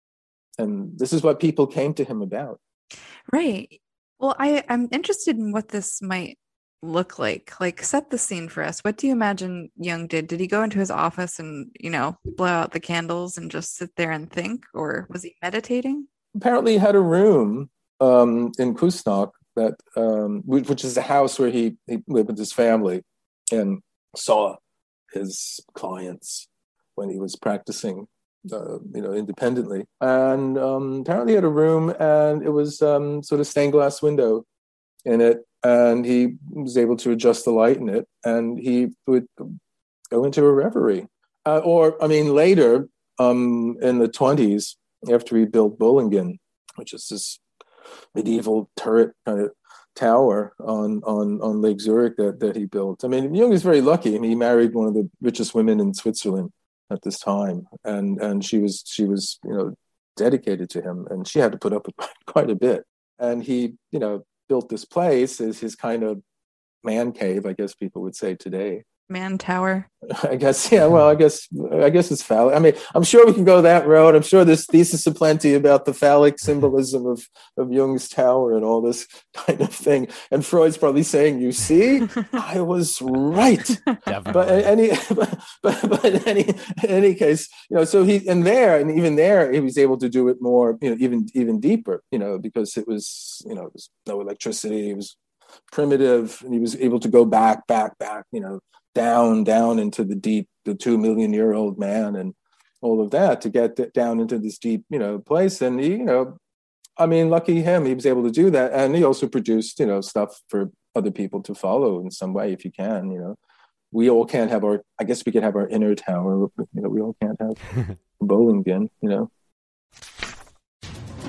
And this is what people came to him about. Right. Well, I, I'm interested in what this might look like. Like, set the scene for us. What do you imagine Jung did? Did he go into his office and, you know, blow out the candles and just sit there and think? Or was he meditating? Apparently he had a room um, in Kusnacht, that, um, which is the house where he, he lived with his family and saw his clients when he was practicing. Uh, you know, independently. And um, apparently he had a room and it was um, sort of stained glass window in it. And he was able to adjust the light in it. And he would go into a reverie. Uh, or, I mean, later um, in the twenties, after he built Bollingen, which is this medieval turret kind of tower on, on, on Lake Zurich that, that he built. I mean, Jung is very lucky. I mean, he married one of the richest women in Switzerland at this time, and and she was she was you know dedicated to him, and she had to put up with quite a bit. And he you know built this place as his kind of man cave, I guess people would say today. Man tower. I guess, yeah. Well, I guess, I guess it's phallic. I mean, I'm sure we can go that road. I'm sure there's thesis aplenty about the phallic symbolism of, of Jung's tower and all this kind of thing. And Freud's probably saying, "You see, I was right." Definitely. But any, but, but, but in any, in any case, you know, so he, and there, and even there, he was able to do it more, you know, even, even deeper, you know, because it was, you know, there was no electricity. It was primitive, and he was able to go back, back, back, you know, down, down into the deep, the two million year old man and all of that to get down into this deep, you know, place. And he, you know, I mean, lucky him, he was able to do that. And he also produced, you know, stuff for other people to follow in some way, if you can, you know. We all can't have our, I guess we could have our inner tower, you know, we all can't have Bollingen, you know.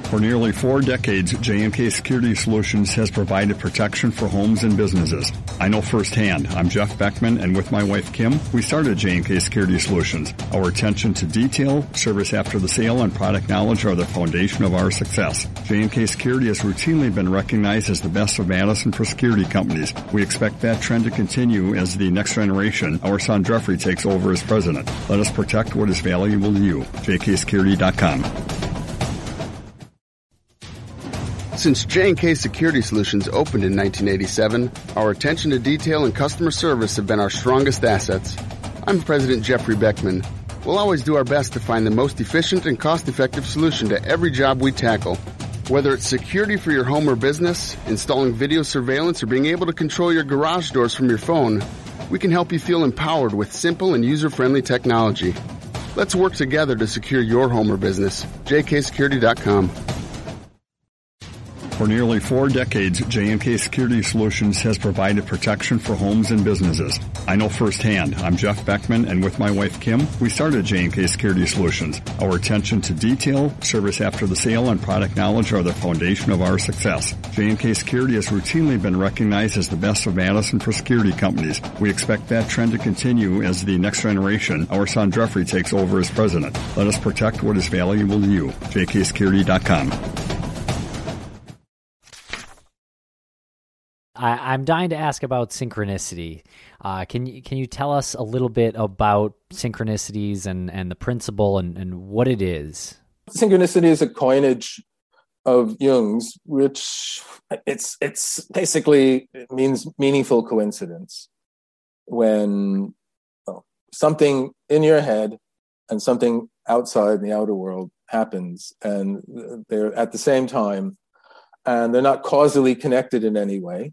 For nearly four decades, J and K Security Solutions has provided protection for homes and businesses. I know firsthand. I'm Jeff Beckman, and with my wife Kim, we started J and K Security Solutions. Our attention to detail, service after the sale, and product knowledge are the foundation of our success. J and K Security has routinely been recognized as the best of Madison for security companies. We expect that trend to continue as the next generation, our son Jeffrey, takes over as president. Let us protect what is valuable to you. J K security dot com. Since J and K Security Solutions opened in nineteen eighty-seven, our attention to detail and customer service have been our strongest assets. I'm President Jeffrey Beckman. We'll always do our best to find the most efficient and cost-effective solution to every job we tackle. Whether it's security for your home or business, installing video surveillance, or being able to control your garage doors from your phone, we can help you feel empowered with simple and user-friendly technology. Let's work together to secure your home or business. J K security dot com. For nearly four decades, J and K Security Solutions has provided protection for homes and businesses. I know firsthand. I'm Jeff Beckman, and with my wife Kim, we started J and K Security Solutions. Our attention to detail, service after the sale, and product knowledge are the foundation of our success. J and K Security has routinely been recognized as the best of Madison for security companies. We expect that trend to continue as the next generation, our son Jeffrey, takes over as president. Let us protect what is valuable to you. J K security dot com. I, I'm dying to ask about synchronicity. Uh, can you can you tell us a little bit about synchronicities and, and the principle and, and what it is? Synchronicity is a coinage of Jung's, which it's it's basically it means meaningful coincidence. When oh, something in your head and something outside in the outer world happens, and they're at the same time, and they're not causally connected in any way.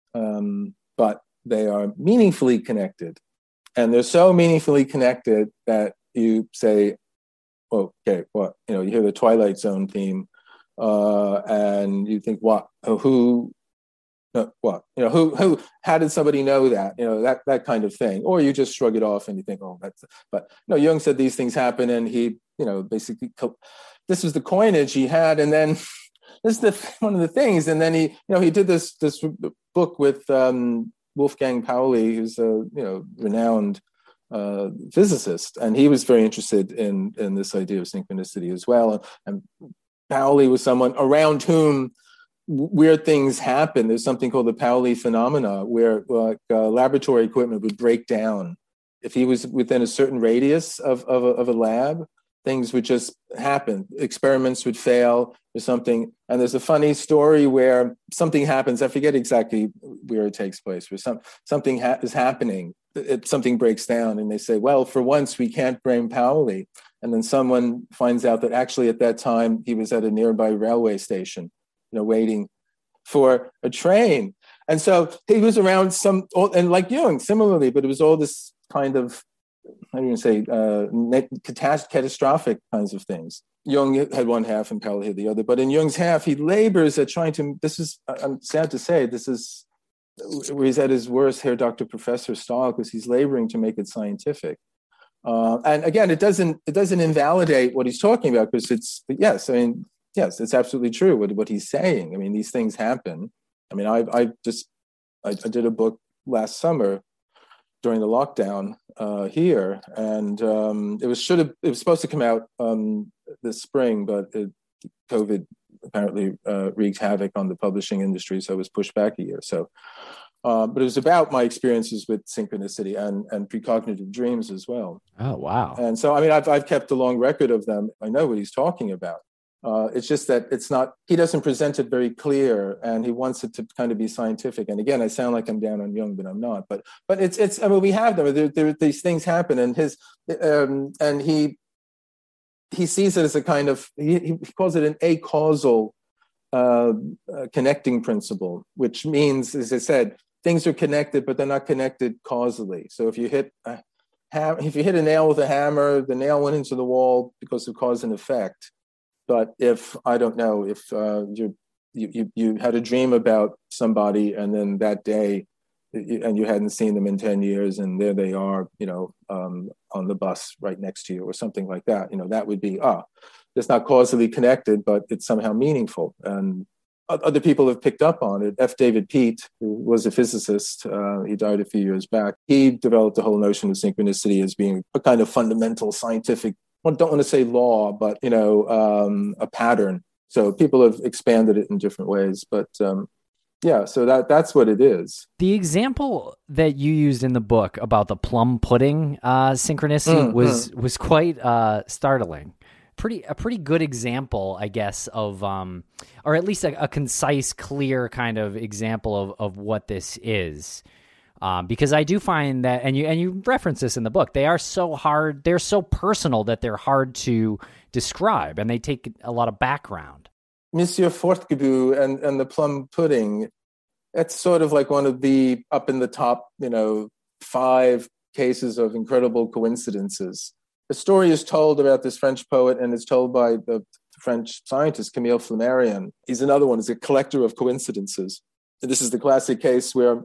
Um, but they are meaningfully connected. And they're so meaningfully connected that you say, oh, okay, what? You know, you hear the Twilight Zone theme, uh, and you think, what? Oh, who? No, what? You know, who? Who? How did somebody know that? You know, that that kind of thing. Or you just shrug it off and you think, oh, that's. But no, Jung said these things happen, and he, you know, basically, this was the coinage he had, and then. This is the, one of the things, and then he, you know, he did this this book with um, Wolfgang Pauli, who's a you know renowned uh, physicist, and he was very interested in in this idea of synchronicity as well. And Pauli was someone around whom weird things happen. There's something called the Pauli phenomena, where like uh, laboratory equipment would break down if he was within a certain radius of of a, of a lab. Things would just happen. Experiments would fail or something. And there's a funny story where something happens. I forget exactly where it takes place, where some, something ha- is happening. It, something breaks down and they say, well, for once we can't blame Pauli. And then someone finds out that actually at that time he was at a nearby railway station, you know, waiting for a train. And so he was around some, and like Jung, similarly, but it was all this kind of, I don't even say uh, catastrophic kinds of things. Jung had one half and Pauli had the other. But in Jung's half, he labors at trying to, this is, I'm sad to say, this is where he's at his worst, Herr Doctor Professor style, because he's laboring to make it scientific. Uh, and again, it doesn't it doesn't invalidate what he's talking about, because it's, yes, I mean, yes, it's absolutely true what, what he's saying. I mean, these things happen. I mean, I, I just, I, I did a book last summer during the lockdown uh, here, and um, it was should have it was supposed to come out um, this spring, but it, COVID apparently uh, wreaked havoc on the publishing industry, so it was pushed back a year. So, uh, but it was about my experiences with synchronicity and and precognitive dreams as well. Oh wow! And so, I mean, I've I've kept a long record of them. I know what he's talking about. Uh, it's just that it's not, he doesn't present it very clear, and he wants it to kind of be scientific. And again, I sound like I'm down on Jung, but I'm not. But but it's, it's I mean, we have them. There, there, these things happen, and his, um, and he he sees it as a kind of, he, he calls it an acausal uh, uh, connecting principle, which means, as I said, things are connected, but they're not connected causally. So if you hit a, if you hit a nail with a hammer, the nail went into the wall because of cause and effect. But if, I don't know, if uh, you, you you had a dream about somebody, and then that day, and you hadn't seen them in ten years, and there they are, you know, um, on the bus right next to you or something like that, you know, that would be, ah, it's not causally connected, but it's somehow meaningful. And other people have picked up on it. F. David Pete, who was a physicist, uh, he died a few years back. He developed the whole notion of synchronicity as being a kind of fundamental scientific, I don't want to say law, but, you know, um, a pattern. So people have expanded it in different ways. But um, yeah, so that that's what it is. The example that you used in the book about the plum pudding uh, synchronicity mm, was, mm. was quite uh, startling. Pretty a pretty good example, I guess, of um, or at least a, a concise, clear kind of example of, of what this is, um, because I do find that, and you and you reference this in the book, they are so hard, they're so personal that they're hard to describe, and they take a lot of background. Monsieur Fortescue and and the plum pudding, it's sort of like one of the up in the top, you know, five cases of incredible coincidences. The story is told about this French poet, and it's told by the French scientist Camille Flammarion. He's another one. He's a collector of coincidences. And this is the classic case where,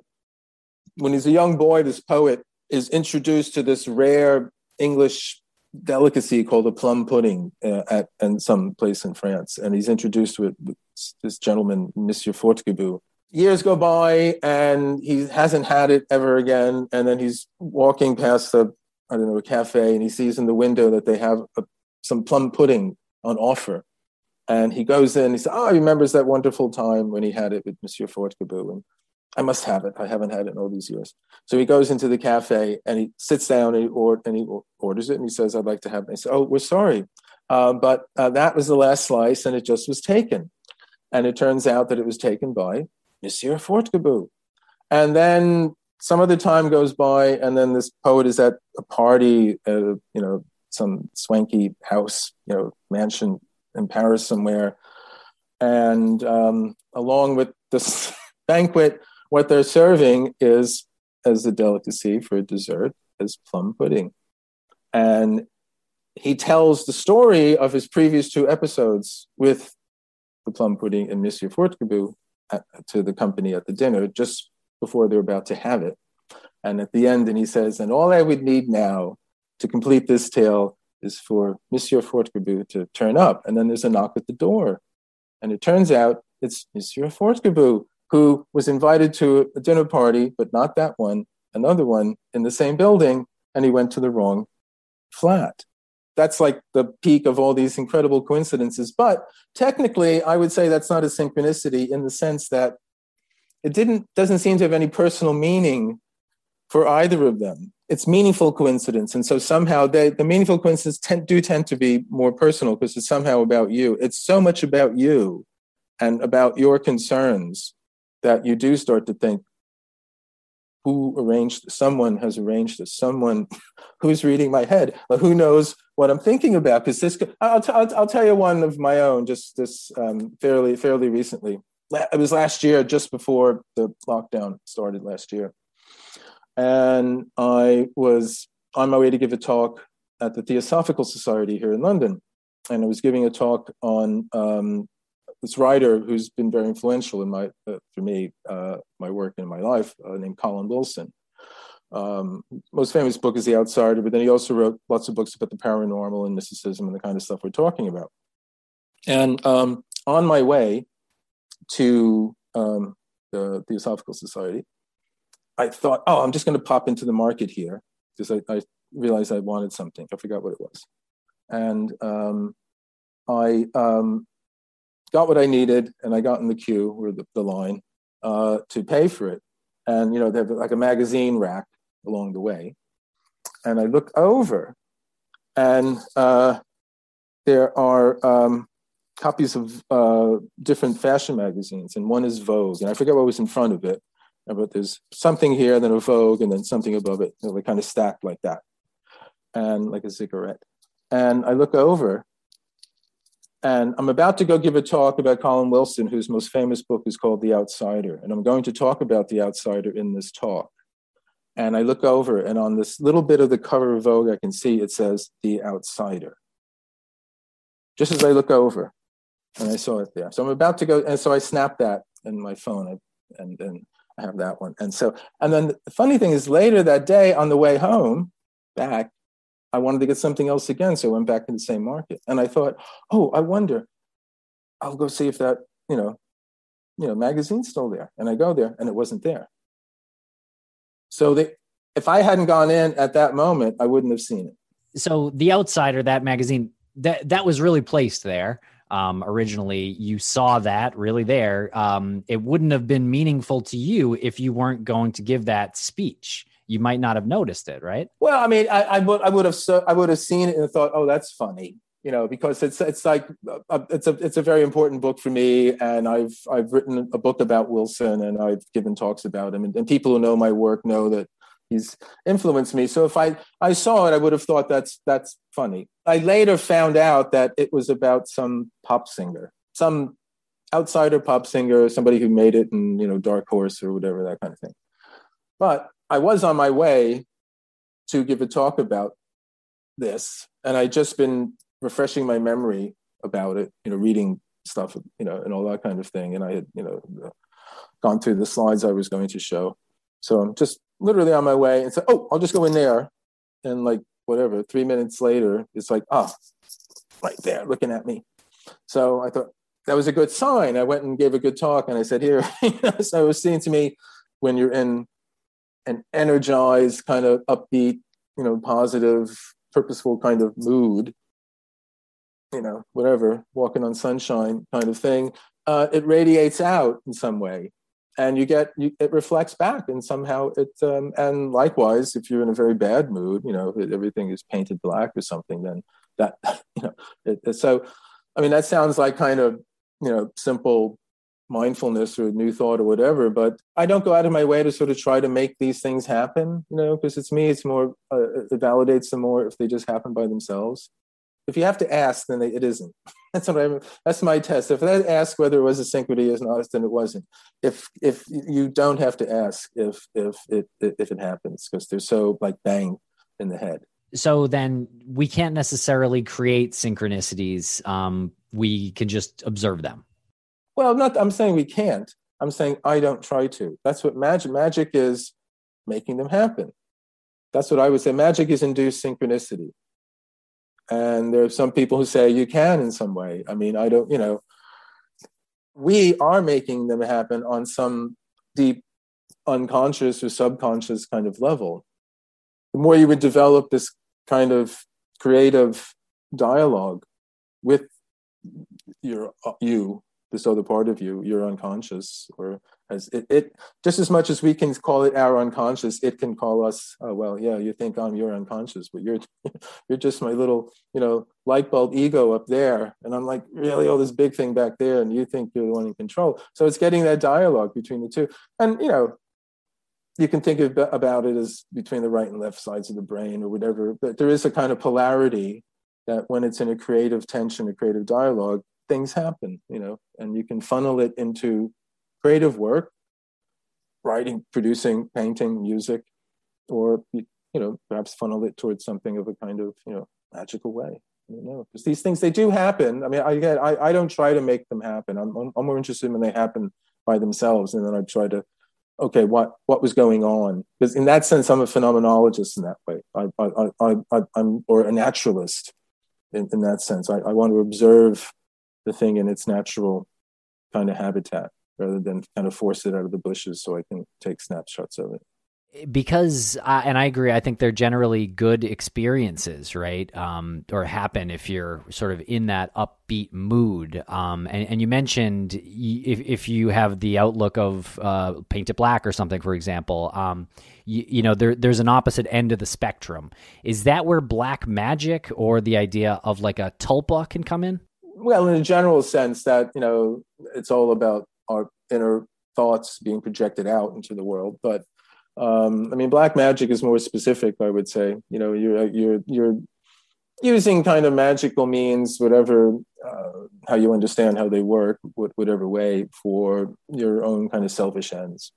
when he's a young boy, this poet is introduced to this rare English delicacy called a plum pudding uh, at in some place in France. And he's introduced to it with this gentleman, Monsieur Fortescue. Years go by, and he hasn't had it ever again. And then he's walking past the I don't know, a cafe, and he sees in the window that they have a, some plum pudding on offer. And he goes in, he says, oh, he remembers that wonderful time when he had it with Monsieur Fortescue. And I must have it. I haven't had it in all these years. So he goes into the cafe, and he sits down, and he, or, and he orders it, and he says, I'd like to have it. And he says, oh, we're sorry. Uh, but uh, that was the last slice, and it just was taken. And it turns out that it was taken by Monsieur Fortescue. And then some other time goes by, and then this poet is at a party at a, you know, some swanky house, you know, mansion in Paris somewhere. And um, along with this banquet, what they're serving is, as a delicacy for a dessert, is plum pudding. And he tells the story of his previous two episodes with the plum pudding and Monsieur Fortescue at, to the company at the dinner, just before they're about to have it. And at the end, and he says, and all I would need now to complete this tale is for Monsieur Fortescue to turn up. And then there's a knock at the door. And it turns out it's Monsieur Fortescue, who was invited to a dinner party, but not that one, another one in the same building, and he went to the wrong flat. That's like the peak of all these incredible coincidences. But technically, I would say that's not a synchronicity in the sense that it didn't doesn't seem to have any personal meaning for either of them. It's meaningful coincidence. And so somehow they, the meaningful coincidences tend, do tend to be more personal because it's somehow about you. It's so much about you and about your concerns that you do start to think, who arranged this? Someone has arranged this. Someone who's reading my head. Or who knows what I'm thinking about? Because this, I'll, t- I'll, I'll tell you one of my own, just this um, fairly fairly recently. It was last year, just before the lockdown started last year. And I was on my way to give a talk at the Theosophical Society here in London. And I was giving a talk on um, this writer who's been very influential in my, uh, for me, uh, my work in my life, uh, named Colin Wilson. Um, most famous book is The Outsider, but then he also wrote lots of books about the paranormal and mysticism and the kind of stuff we're talking about. And um, on my way to um, the Theosophical Society, I thought, oh, I'm just going to pop into the market here because I, I realized I wanted something. I forgot what it was. And um, I um, got what I needed, and I got in the queue, or the, the line, uh, to pay for it. And, you know, they have like a magazine rack along the way. And I look over, and uh, there are um, copies of uh, different fashion magazines, and one is Vogue. And I forget what was in front of it, but there's something here, then a Vogue, and then something above it. You know, they kind of stacked like that, and like a cigarette. And I look over, and I'm about to go give a talk about Colin Wilson, whose most famous book is called The Outsider. And I'm going to talk about The Outsider in this talk. And I look over, and on this little bit of the cover of Vogue, I can see it says The Outsider. Just as I look over, and I saw it there. So I'm about to go, and so I snap that in my phone, I, and then I have that one. And so, and then the funny thing is, later that day on the way home, back, I wanted to get something else again. So I went back to the same market. And I thought, oh, I wonder, I'll go see if that, you know, you know, magazine's still there. And I go there and it wasn't there. So they, if I hadn't gone in at that moment, I wouldn't have seen it. So The Outsider, that magazine, that that was really placed there. Um, originally, you saw that really there. Um, it wouldn't have been meaningful to you if you weren't going to give that speech. You might not have noticed it, right? Well, I mean, I, I would, I would have, so, I would have seen it and thought, oh, that's funny, you know, because it's, it's like, uh, it's a, it's a very important book for me, and I've, I've written a book about Wilson, and I've given talks about him, and, and people who know my work know that he's influenced me. So if I, I saw it, I would have thought that's, that's funny. I later found out that it was about some pop singer, some outsider pop singer, somebody who made it in, you know, Dark Horse or whatever, that kind of thing. But I was on my way to give a talk about this, and I'd just been refreshing my memory about it, you know, reading stuff, you know, and all that kind of thing. And I had, you know, gone through the slides I was going to show. So I'm just literally on my way and said, oh, I'll just go in there. And like, whatever, three minutes later, it's like, ah, oh, right there looking at me. So I thought that was a good sign. I went and gave a good talk, and I said, here, so it was seen to me, when you're in an energized, kind of upbeat, you know, positive, purposeful kind of mood, you know, whatever, walking on sunshine kind of thing, uh, it radiates out in some way. And you get, you, it reflects back, and somehow it, um, and likewise, if you're in a very bad mood, you know, if everything is painted black or something, then that, you know, it, it, so, I mean, that sounds like kind of, you know, simple mindfulness or new thought or whatever, but I don't go out of my way to sort of try to make these things happen, you know, because it's me, it's more, uh, it validates them more if they just happen by themselves. If you have to ask, then they, it isn't. That's what I. That's my test. If I ask whether it was a synchrony or not, then it wasn't. If if you don't have to ask if if it if it happens, because they're so like bang in the head. So then we can't necessarily create synchronicities. Um, we can just observe them. Well, not. I'm saying we can't. I'm saying I don't try to. That's what magic. Magic is making them happen. That's what I would say. Magic is induced synchronicity. And there are some people who say you can in some way. I mean, I don't, you know, we are making them happen on some deep unconscious or subconscious kind of level. The more you would develop this kind of creative dialogue with your, you, this other part of you, your unconscious, or as it, it, just as much as we can call it our unconscious, it can call us, oh, well, yeah, you think I'm your unconscious, but you're, you're just my little, you know, light bulb ego up there. And I'm like, really, all this big thing back there. And you think you're the one in control. So it's getting that dialogue between the two. And, you know, you can think of, about it as between the right and left sides of the brain or whatever, but there is a kind of polarity that when it's in a creative tension, a creative dialogue, things happen, you know, and you can funnel it into creative work, writing, producing, painting, music, or, you know, perhaps funnel it towards something of a kind of, you know, magical way. I don't know, because these things, they do happen. I mean, I, again, I, I don't try to make them happen. I'm, I'm more interested when they happen by themselves, and then I try to, okay, what what was going on? Because in that sense, I'm a phenomenologist in that way. I, I, I, I, I'm, or a naturalist in, in that sense. I, I want to observe the thing in its natural kind of habitat, rather than kind of force it out of the bushes so I can take snapshots of it. Because, uh, and I agree, I think they're generally good experiences, right? Um, or happen if you're sort of in that upbeat mood. Um, and, and you mentioned if, if you have the outlook of uh, paint it black or something, for example, um, you, you know, there, there's an opposite end of the spectrum. Is that where black magic or the idea of like a tulpa can come in? Well, in a general sense that, you know, it's all about our inner thoughts being projected out into the world. But um, I mean, black magic is more specific, I would say. You know, you're you're you're using kind of magical means, whatever, uh, how you understand how they work, whatever way, for your own kind of selfish ends,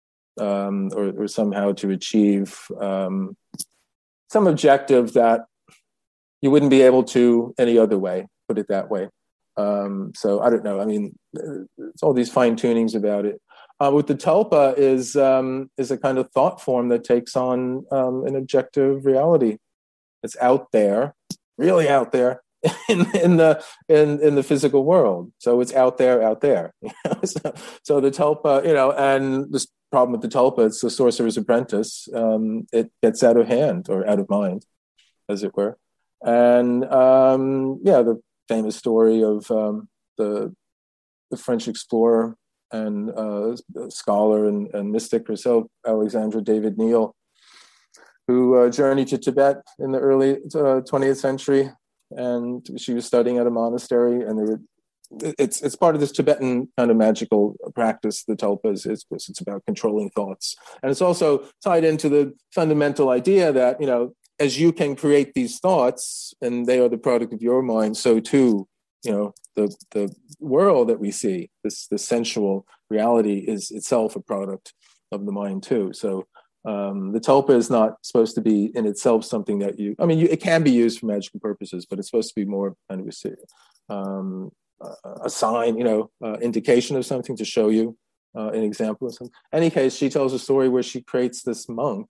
um, or, or somehow to achieve um, some objective that you wouldn't be able to any other way. Put it that way. Um, so I don't know. I mean, it's all these fine tunings about it. Uh, with the tulpa is um, is a kind of thought form that takes on um, an objective reality It's out there, really out there in, in the in, in the physical world. So it's out there, out there. so, so the tulpa, you know, and this problem with the tulpa, it's the sorcerer's apprentice. Um, it gets out of hand or out of mind, as it were. And um, yeah, the famous story of um, the the French explorer and uh, scholar and, and mystic herself, Alexandra David Neal, who uh, journeyed to Tibet in the early uh, twentieth century, and she was studying at a monastery. And they were, it's it's part of this Tibetan kind of magical practice. The tulpas is it's about controlling thoughts, and it's also tied into the fundamental idea that, you know, as you can create these thoughts, and they are the product of your mind, so too, you know, the the world that we see, this the sensual reality, is itself a product of the mind too. So um, the tulpa is not supposed to be in itself something that you, I mean, you, it can be used for magical purposes, but it's supposed to be more kind of a, um, a sign, you know, uh, indication of something to show you uh, an example of something. In any case, she tells a story where she creates this monk,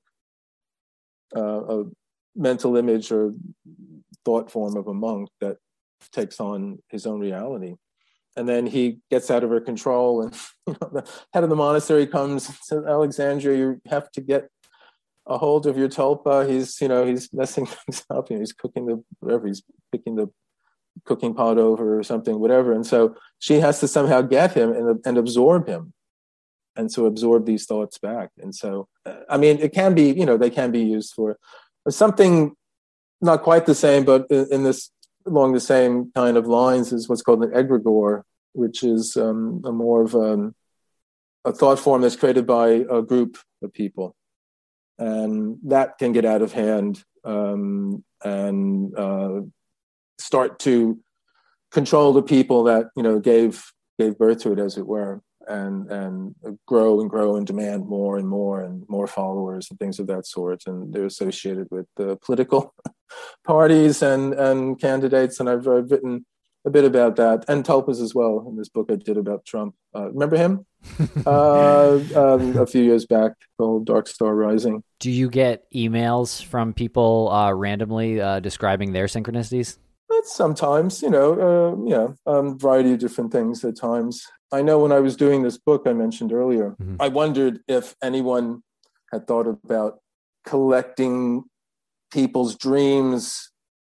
uh, a mental image or thought form of a monk that takes on his own reality. And then he gets out of her control, and you know, the head of the monastery comes and says, Alexandria, you have to get a hold of your tulpa. He's, you know, he's messing things up. You know, he's cooking the, whatever, he's picking the cooking pot over or something, whatever. And so she has to somehow get him and, and absorb him. And so absorb these thoughts back. And so, I mean, it can be, you know, they can be used for something not quite the same, but in, in this, along the same kind of lines, is what's called an egregore, which is um, a more of um, a thought form that's created by a group of people. And that can get out of hand um, and uh, start to control the people that, you know, gave gave birth to it, as it were, and and grow and grow and demand more and more and more followers and things of that sort. And they're associated with the political parties and, and candidates. And I've, I've written a bit about that, and tulpas as well, in this book I did about Trump. Uh, remember him? uh, um, a few years back, called Dark Star Rising. Do you get emails from people uh, randomly uh, describing their synchronicities? But sometimes, you know, uh, yeah, um, variety of different things at times. I know when I was doing this book I mentioned earlier, mm-hmm. I wondered if anyone had thought about collecting people's dreams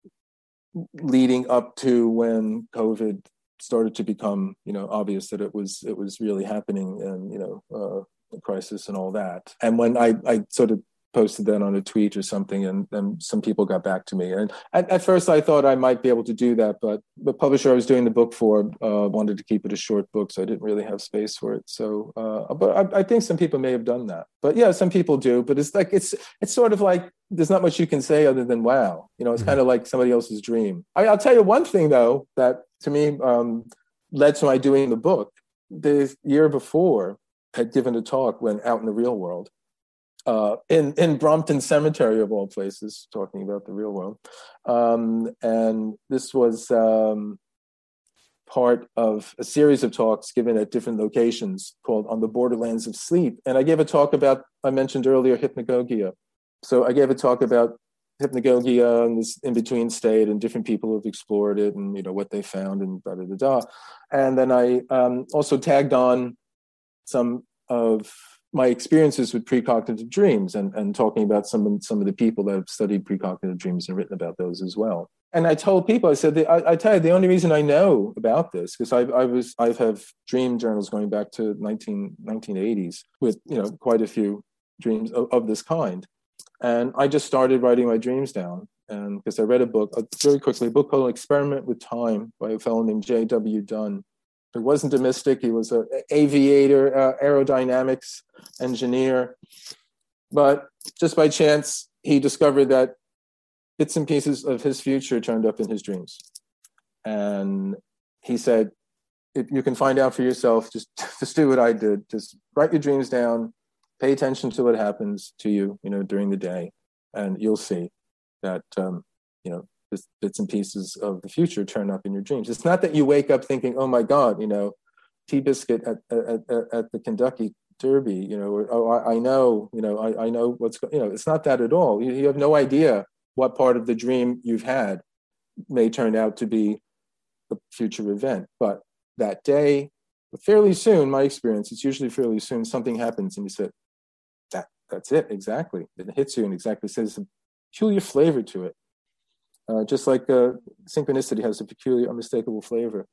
leading up to when COVID started to become, you know, obvious that it was it was really happening, and, you know, uh, a crisis and all that. And when I, I sort of posted that on a tweet or something, and, and some people got back to me. And at, at first I thought I might be able to do that, but the publisher I was doing the book for uh, wanted to keep it a short book, so I didn't really have space for it. So, uh, but I, I think some people may have done that. But yeah, some people do. But it's like, it's it's sort of like, there's not much you can say other than, wow. You know, it's mm-hmm. kind of like somebody else's dream. I, I'll tell you one thing, though, that to me um, led to my doing the book. The year before, I had given a talk when out in the real world. Uh, in, in Brompton Cemetery, of all places, talking about the real world. Um, and this was um, part of a series of talks given at different locations called On the Borderlands of Sleep. And I gave a talk about, I mentioned earlier, hypnagogia. So I gave a talk about hypnagogia and this in-between state, and different people have explored it, and, you know, what they found, and da da da da. And then I um, also tagged on some of my experiences with precognitive dreams, and, and talking about some, some of the people that have studied precognitive dreams and written about those as well. And I told people, I said, I, I tell you, the only reason I know about this, because I, I was, I have dream journals going back to nineteen, nineteen eighties with, you know, quite a few dreams of, of this kind. And I just started writing my dreams down. And because I read a book, uh, very quickly, a book called Experiment with Time by a fellow named J W Dunn. He wasn't a mystic. He was an aviator, uh, aerodynamics engineer. But just by chance, he discovered that bits and pieces of his future turned up in his dreams. And he said, if you can find out for yourself, just, just do what I did. Just write your dreams down, pay attention to what happens to you, you know, during the day. And you'll see that, um, you know, bits and pieces of the future turn up in your dreams. It's not that you wake up thinking, oh my God, you know, T-Biscuit at, at, at, at the Kentucky Derby, you know, or, oh, I, I know, you know, I, I know what's going, you know, it's not that at all. You, you have no idea what part of the dream you've had may turn out to be a future event. But that day, fairly soon, my experience, it's usually fairly soon, something happens and you say, that that's it, exactly. It hits you and exactly says a peculiar flavor to it. Uh, just like uh, synchronicity has a peculiar, unmistakable flavor.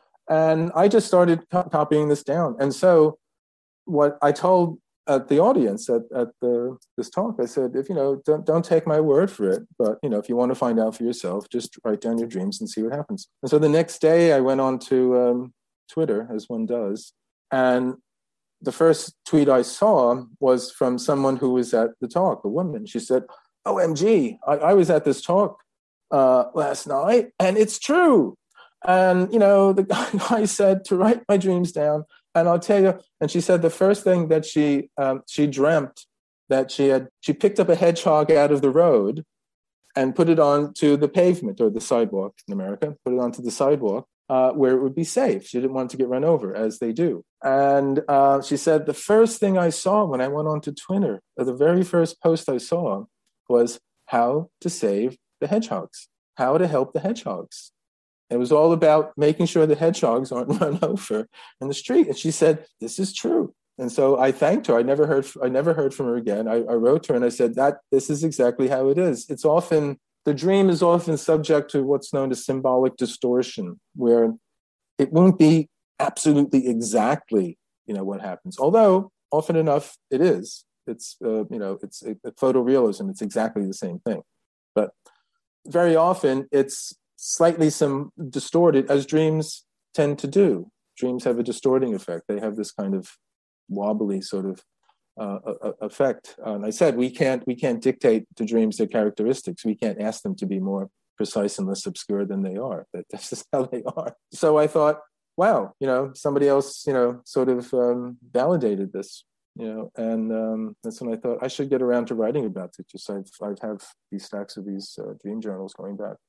And I just started co- copying this down. And so what I told at the audience at, at the, this talk, I said, if you know, don't, don't take my word for it, but you know, if you want to find out for yourself, just write down your dreams and see what happens. And so the next day I went on to um, Twitter, as one does, and the first tweet I saw was from someone who was at the talk, a woman. She said, O M G, I, I was at this talk uh, last night, and it's true. And, you know, the guy said to write my dreams down. And I'll tell you, and she said the first thing that she um, she dreamt that she had, she picked up a hedgehog out of the road and put it onto the pavement or the sidewalk in America, put it onto the sidewalk uh, where it would be safe. She didn't want to get run over, as they do. And uh, she said, the first thing I saw when I went onto Twitter, or the very first post I saw was how to save the hedgehogs, how to help the hedgehogs. It was all about making sure the hedgehogs aren't run over in the street. And she said, this is true. And so I thanked her. I never heard, I never heard from her again. I, I wrote to her and I said, that this is exactly how it is. It's often, the dream is often subject to what's known as symbolic distortion, where it won't be absolutely exactly, you know, what happens. Although often enough it is. It's, uh, you know, it's a, a photorealism. It's exactly the same thing. But very often it's slightly some distorted, as dreams tend to do. Dreams have a distorting effect. They have this kind of wobbly sort of uh, effect. Uh, and I said we can't we can't dictate to dreams their characteristics. We can't ask them to be more precise and less obscure than they are. That that's just how they are. So I thought, wow, you know, somebody else, you know, sort of um, validated this, you know, and um, that's when I thought I should get around to writing about it. Just I've I'd have these stacks of these uh, dream journals going back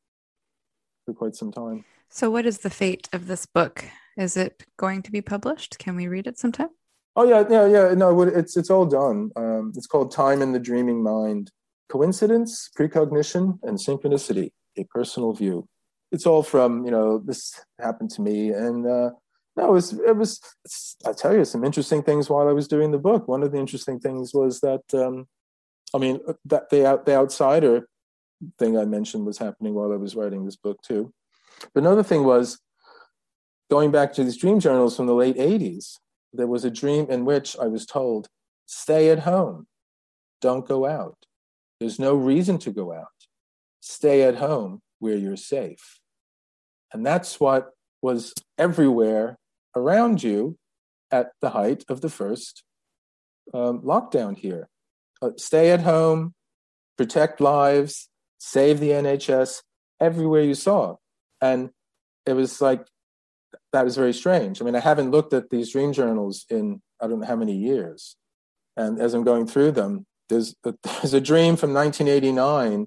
for quite some time. So what is the fate of this book? Is it going to be published? Can we read it sometime? Oh yeah, yeah, yeah. No, it's it's all done. Um, it's called Time in the Dreaming Mind: Coincidence, Precognition, and Synchronicity: A Personal View. It's all from, you know, this happened to me, and uh, no, it was it was. I tell you, some interesting things while I was doing the book. One of the interesting things was that, um, I mean, that the out the outsider thing I mentioned was happening while I was writing this book too. But another thing was going back to these dream journals from the late eighties. There was a dream in which I was told, stay at home, don't go out. There's no reason to go out. Stay at home where you're safe. And that's what was everywhere around you at the height of the first um, lockdown here. Uh, stay at home, protect lives, save the N H S, everywhere you saw. And it was like, that was very strange. I mean, I haven't looked at these dream journals in I don't know how many years. And as I'm going through them, there's a, there's a dream from nineteen eighty-nine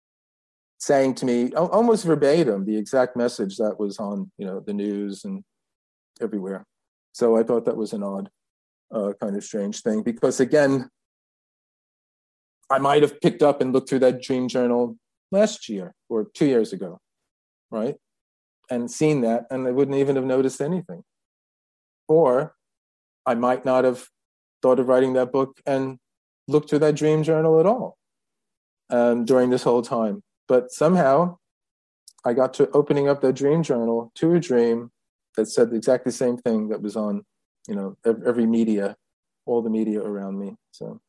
saying to me, almost verbatim, the exact message that was on, you know, the news and everywhere. So I thought that was an odd, uh, kind of strange thing, because again, I might have picked up and looked through that dream journal last year or two years ago, right? And seen that, and I wouldn't even have noticed anything. Or I might not have thought of writing that book and looked through that dream journal at all um, during this whole time. But somehow I got to opening up that dream journal to a dream that said exactly the same thing that was on, you know, every media, all the media around me. So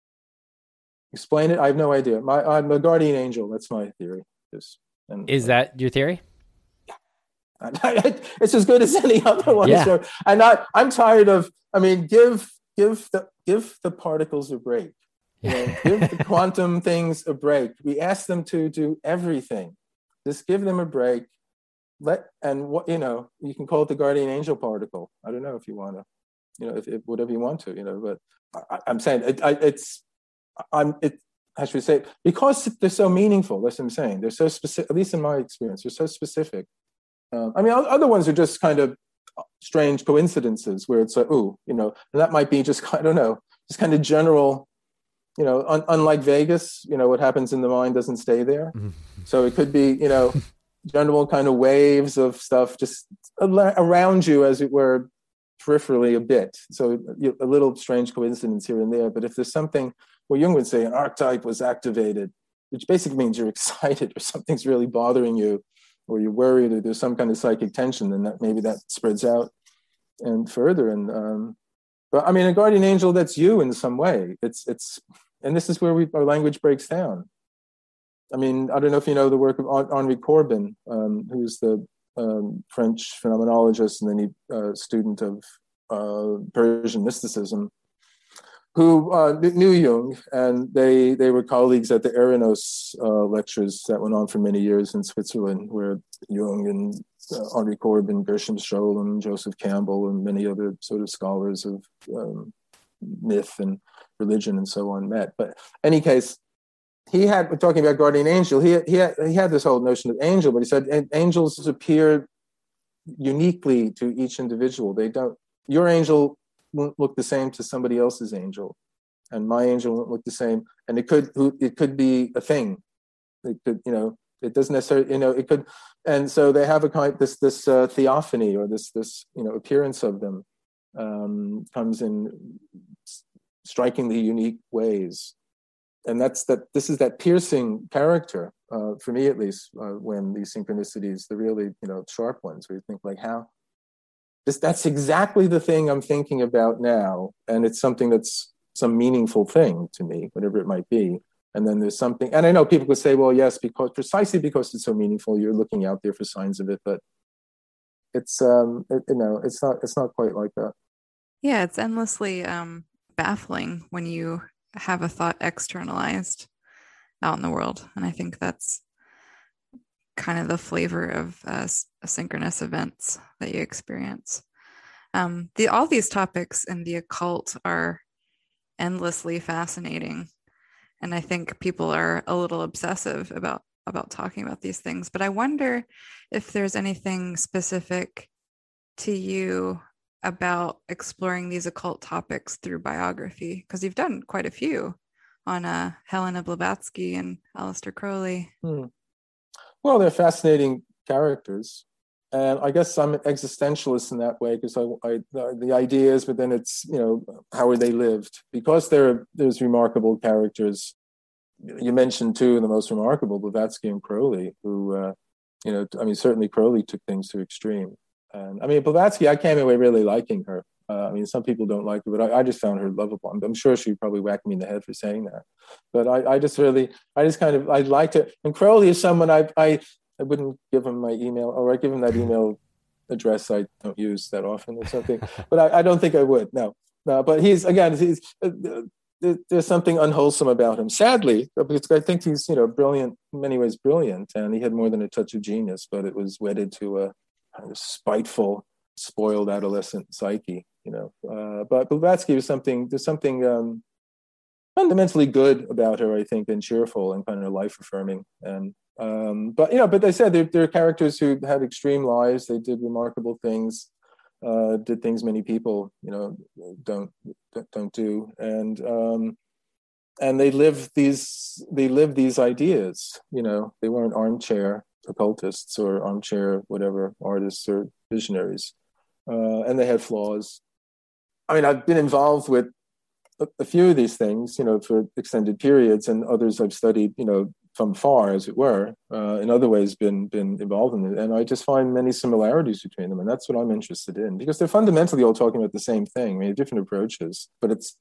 explain it. I have no idea. My, I'm a guardian angel. That's my theory. Is, and, Is that your theory? It's as good as any other one. Yeah. So, and I, I'm tired of, I mean, give give the give the particles a break. You know, give the quantum things a break. We ask them to do everything. Just give them a break. Let and what you know, you can call it the guardian angel particle. I don't know if you want to, you know, if, if whatever you want to, you know. But I, I'm saying it, I, it's I'm it. How should we say? Because they're so meaningful. That's what I'm saying. They're so specific. At least in my experience, they're so specific. Um, I mean, other ones are just kind of strange coincidences where it's like, ooh, you know, and that might be just, I don't know, just kind of general you know, un- unlike Vegas, you know, what happens in the mind doesn't stay there. So it could be, you know, general kind of waves of stuff just around you, as it were, peripherally a bit. So a little strange coincidence here and there. But if there's something, well, Jung would say an archetype was activated, which basically means you're excited or something's really bothering you, or you're worried, or there's some kind of psychic tension, then that maybe that spreads out and further. And um, but I mean, a guardian angel, that's you in some way. It's it's, and this is where we our language breaks down. I mean, I don't know if you know the work of Henri Corbin, um, who's the um, French phenomenologist and then he uh, student of uh, Persian mysticism, who uh, knew Jung, and they they were colleagues at the Eranos uh, lectures that went on for many years in Switzerland, where Jung and uh, Henri Corbin, Gershom Scholem, Joseph Campbell, and many other sort of scholars of um, myth and religion and so on met. But in any case, he had, we're talking about guardian angel, he he had, he had this whole notion of angel, but he said angels appear uniquely to each individual. They don't, your angel won't look the same to somebody else's angel, and my angel won't look the same. And it could it could be a thing. It could, you know, it doesn't necessarily, you know, it could. And so they have a kind this this uh, theophany, or this this you know appearance of them um, comes in strikingly unique ways. And that's that. This is that piercing character uh, for me, at least, uh, when these synchronicities, the really you know sharp ones, where you think like, how this that's exactly the thing I'm thinking about now, and it's something that's some meaningful thing to me, whatever it might be. And then there's something, and I know people could say, well, yes, because precisely because it's so meaningful, you're looking out there for signs of it, but it's um, it, you know, it's not it's not quite like that. Yeah, it's endlessly um, baffling when you have a thought externalized out in the world. And I think that's kind of the flavor of uh, synchronous events that you experience. Um, the all these topics in the occult are endlessly fascinating. And I think people are a little obsessive about, about talking about these things. But I wonder if there's anything specific to you about exploring these occult topics through biography, because you've done quite a few on uh, Helena Blavatsky and Aleister Crowley. Hmm. Well, they're fascinating characters, and I guess I'm an existentialist in that way, because I, I the, the ideas, but then it's you know how are they lived? Because they're there's remarkable characters. You mentioned two of the most remarkable, Blavatsky and Crowley, who uh, you know I mean certainly Crowley took things to extreme. And I mean, Blavatsky, I came away really liking her. Uh, I mean, some people don't like her, but I, I just found her lovable. I'm, I'm sure she probably whacked me in the head for saying that. But I, I just really, I just kind of, I liked her. And Crowley is someone I, I, I wouldn't give him my email, or I give him that email address I don't use that often or something. But I, I don't think I would. No, no. But he's again, he's uh, there's something unwholesome about him. Sadly, because I think he's you know brilliant in many ways, brilliant, and he had more than a touch of genius, but it was wedded to a kind of spiteful, spoiled adolescent psyche, you know. Uh, but Blavatsky was something, there's something um, fundamentally good about her, I think, and cheerful and kind of life affirming. And um, but you know, but they said they're, they're characters who had extreme lives. They did remarkable things, uh, did things many people, you know, don't don't do, and um, and they lived these they lived these ideas. You know, they weren't armchair occultists or armchair whatever artists or visionaries, uh, and they had flaws. I mean, I've been involved with a, a few of these things, you know, for extended periods, and others I've studied, you know, from far, as it were. Uh, in other ways, been been involved in it, and I just find many similarities between them, and that's what I'm interested in, because they're fundamentally all talking about the same thing. I mean, different approaches, but it's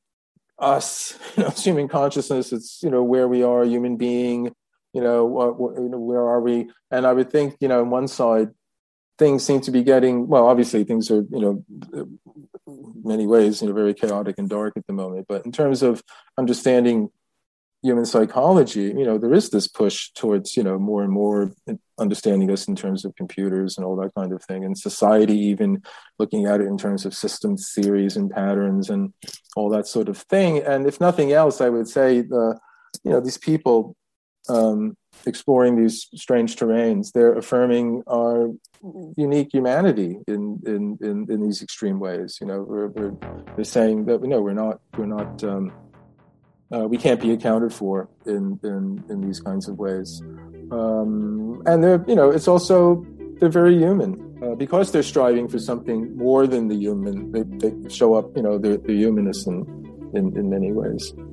us, you know, it's human consciousness. It's you know where we are, human being. You know, what, what, you know, where are we? And I would think, you know, on one side, things seem to be getting, well, obviously things are, you know, in many ways, you know, very chaotic and dark at the moment. But in terms of understanding human psychology, you know, there is this push towards, you know, more and more understanding us in terms of computers and all that kind of thing. And society, even looking at it in terms of systems, theories and patterns and all that sort of thing. And if nothing else, I would say, the, you know, these people, Um, exploring these strange terrains, they're affirming our unique humanity in in in, in these extreme ways. You know, we're, we're they're saying that no, we're not we're not um, Uh, we can't be accounted for in, in, in these kinds of ways. Um, and they're, you know, it's also, they're very human. Uh, because they're striving for something more than the human, they, they show up, you know, their, their humanness in, in, in many ways.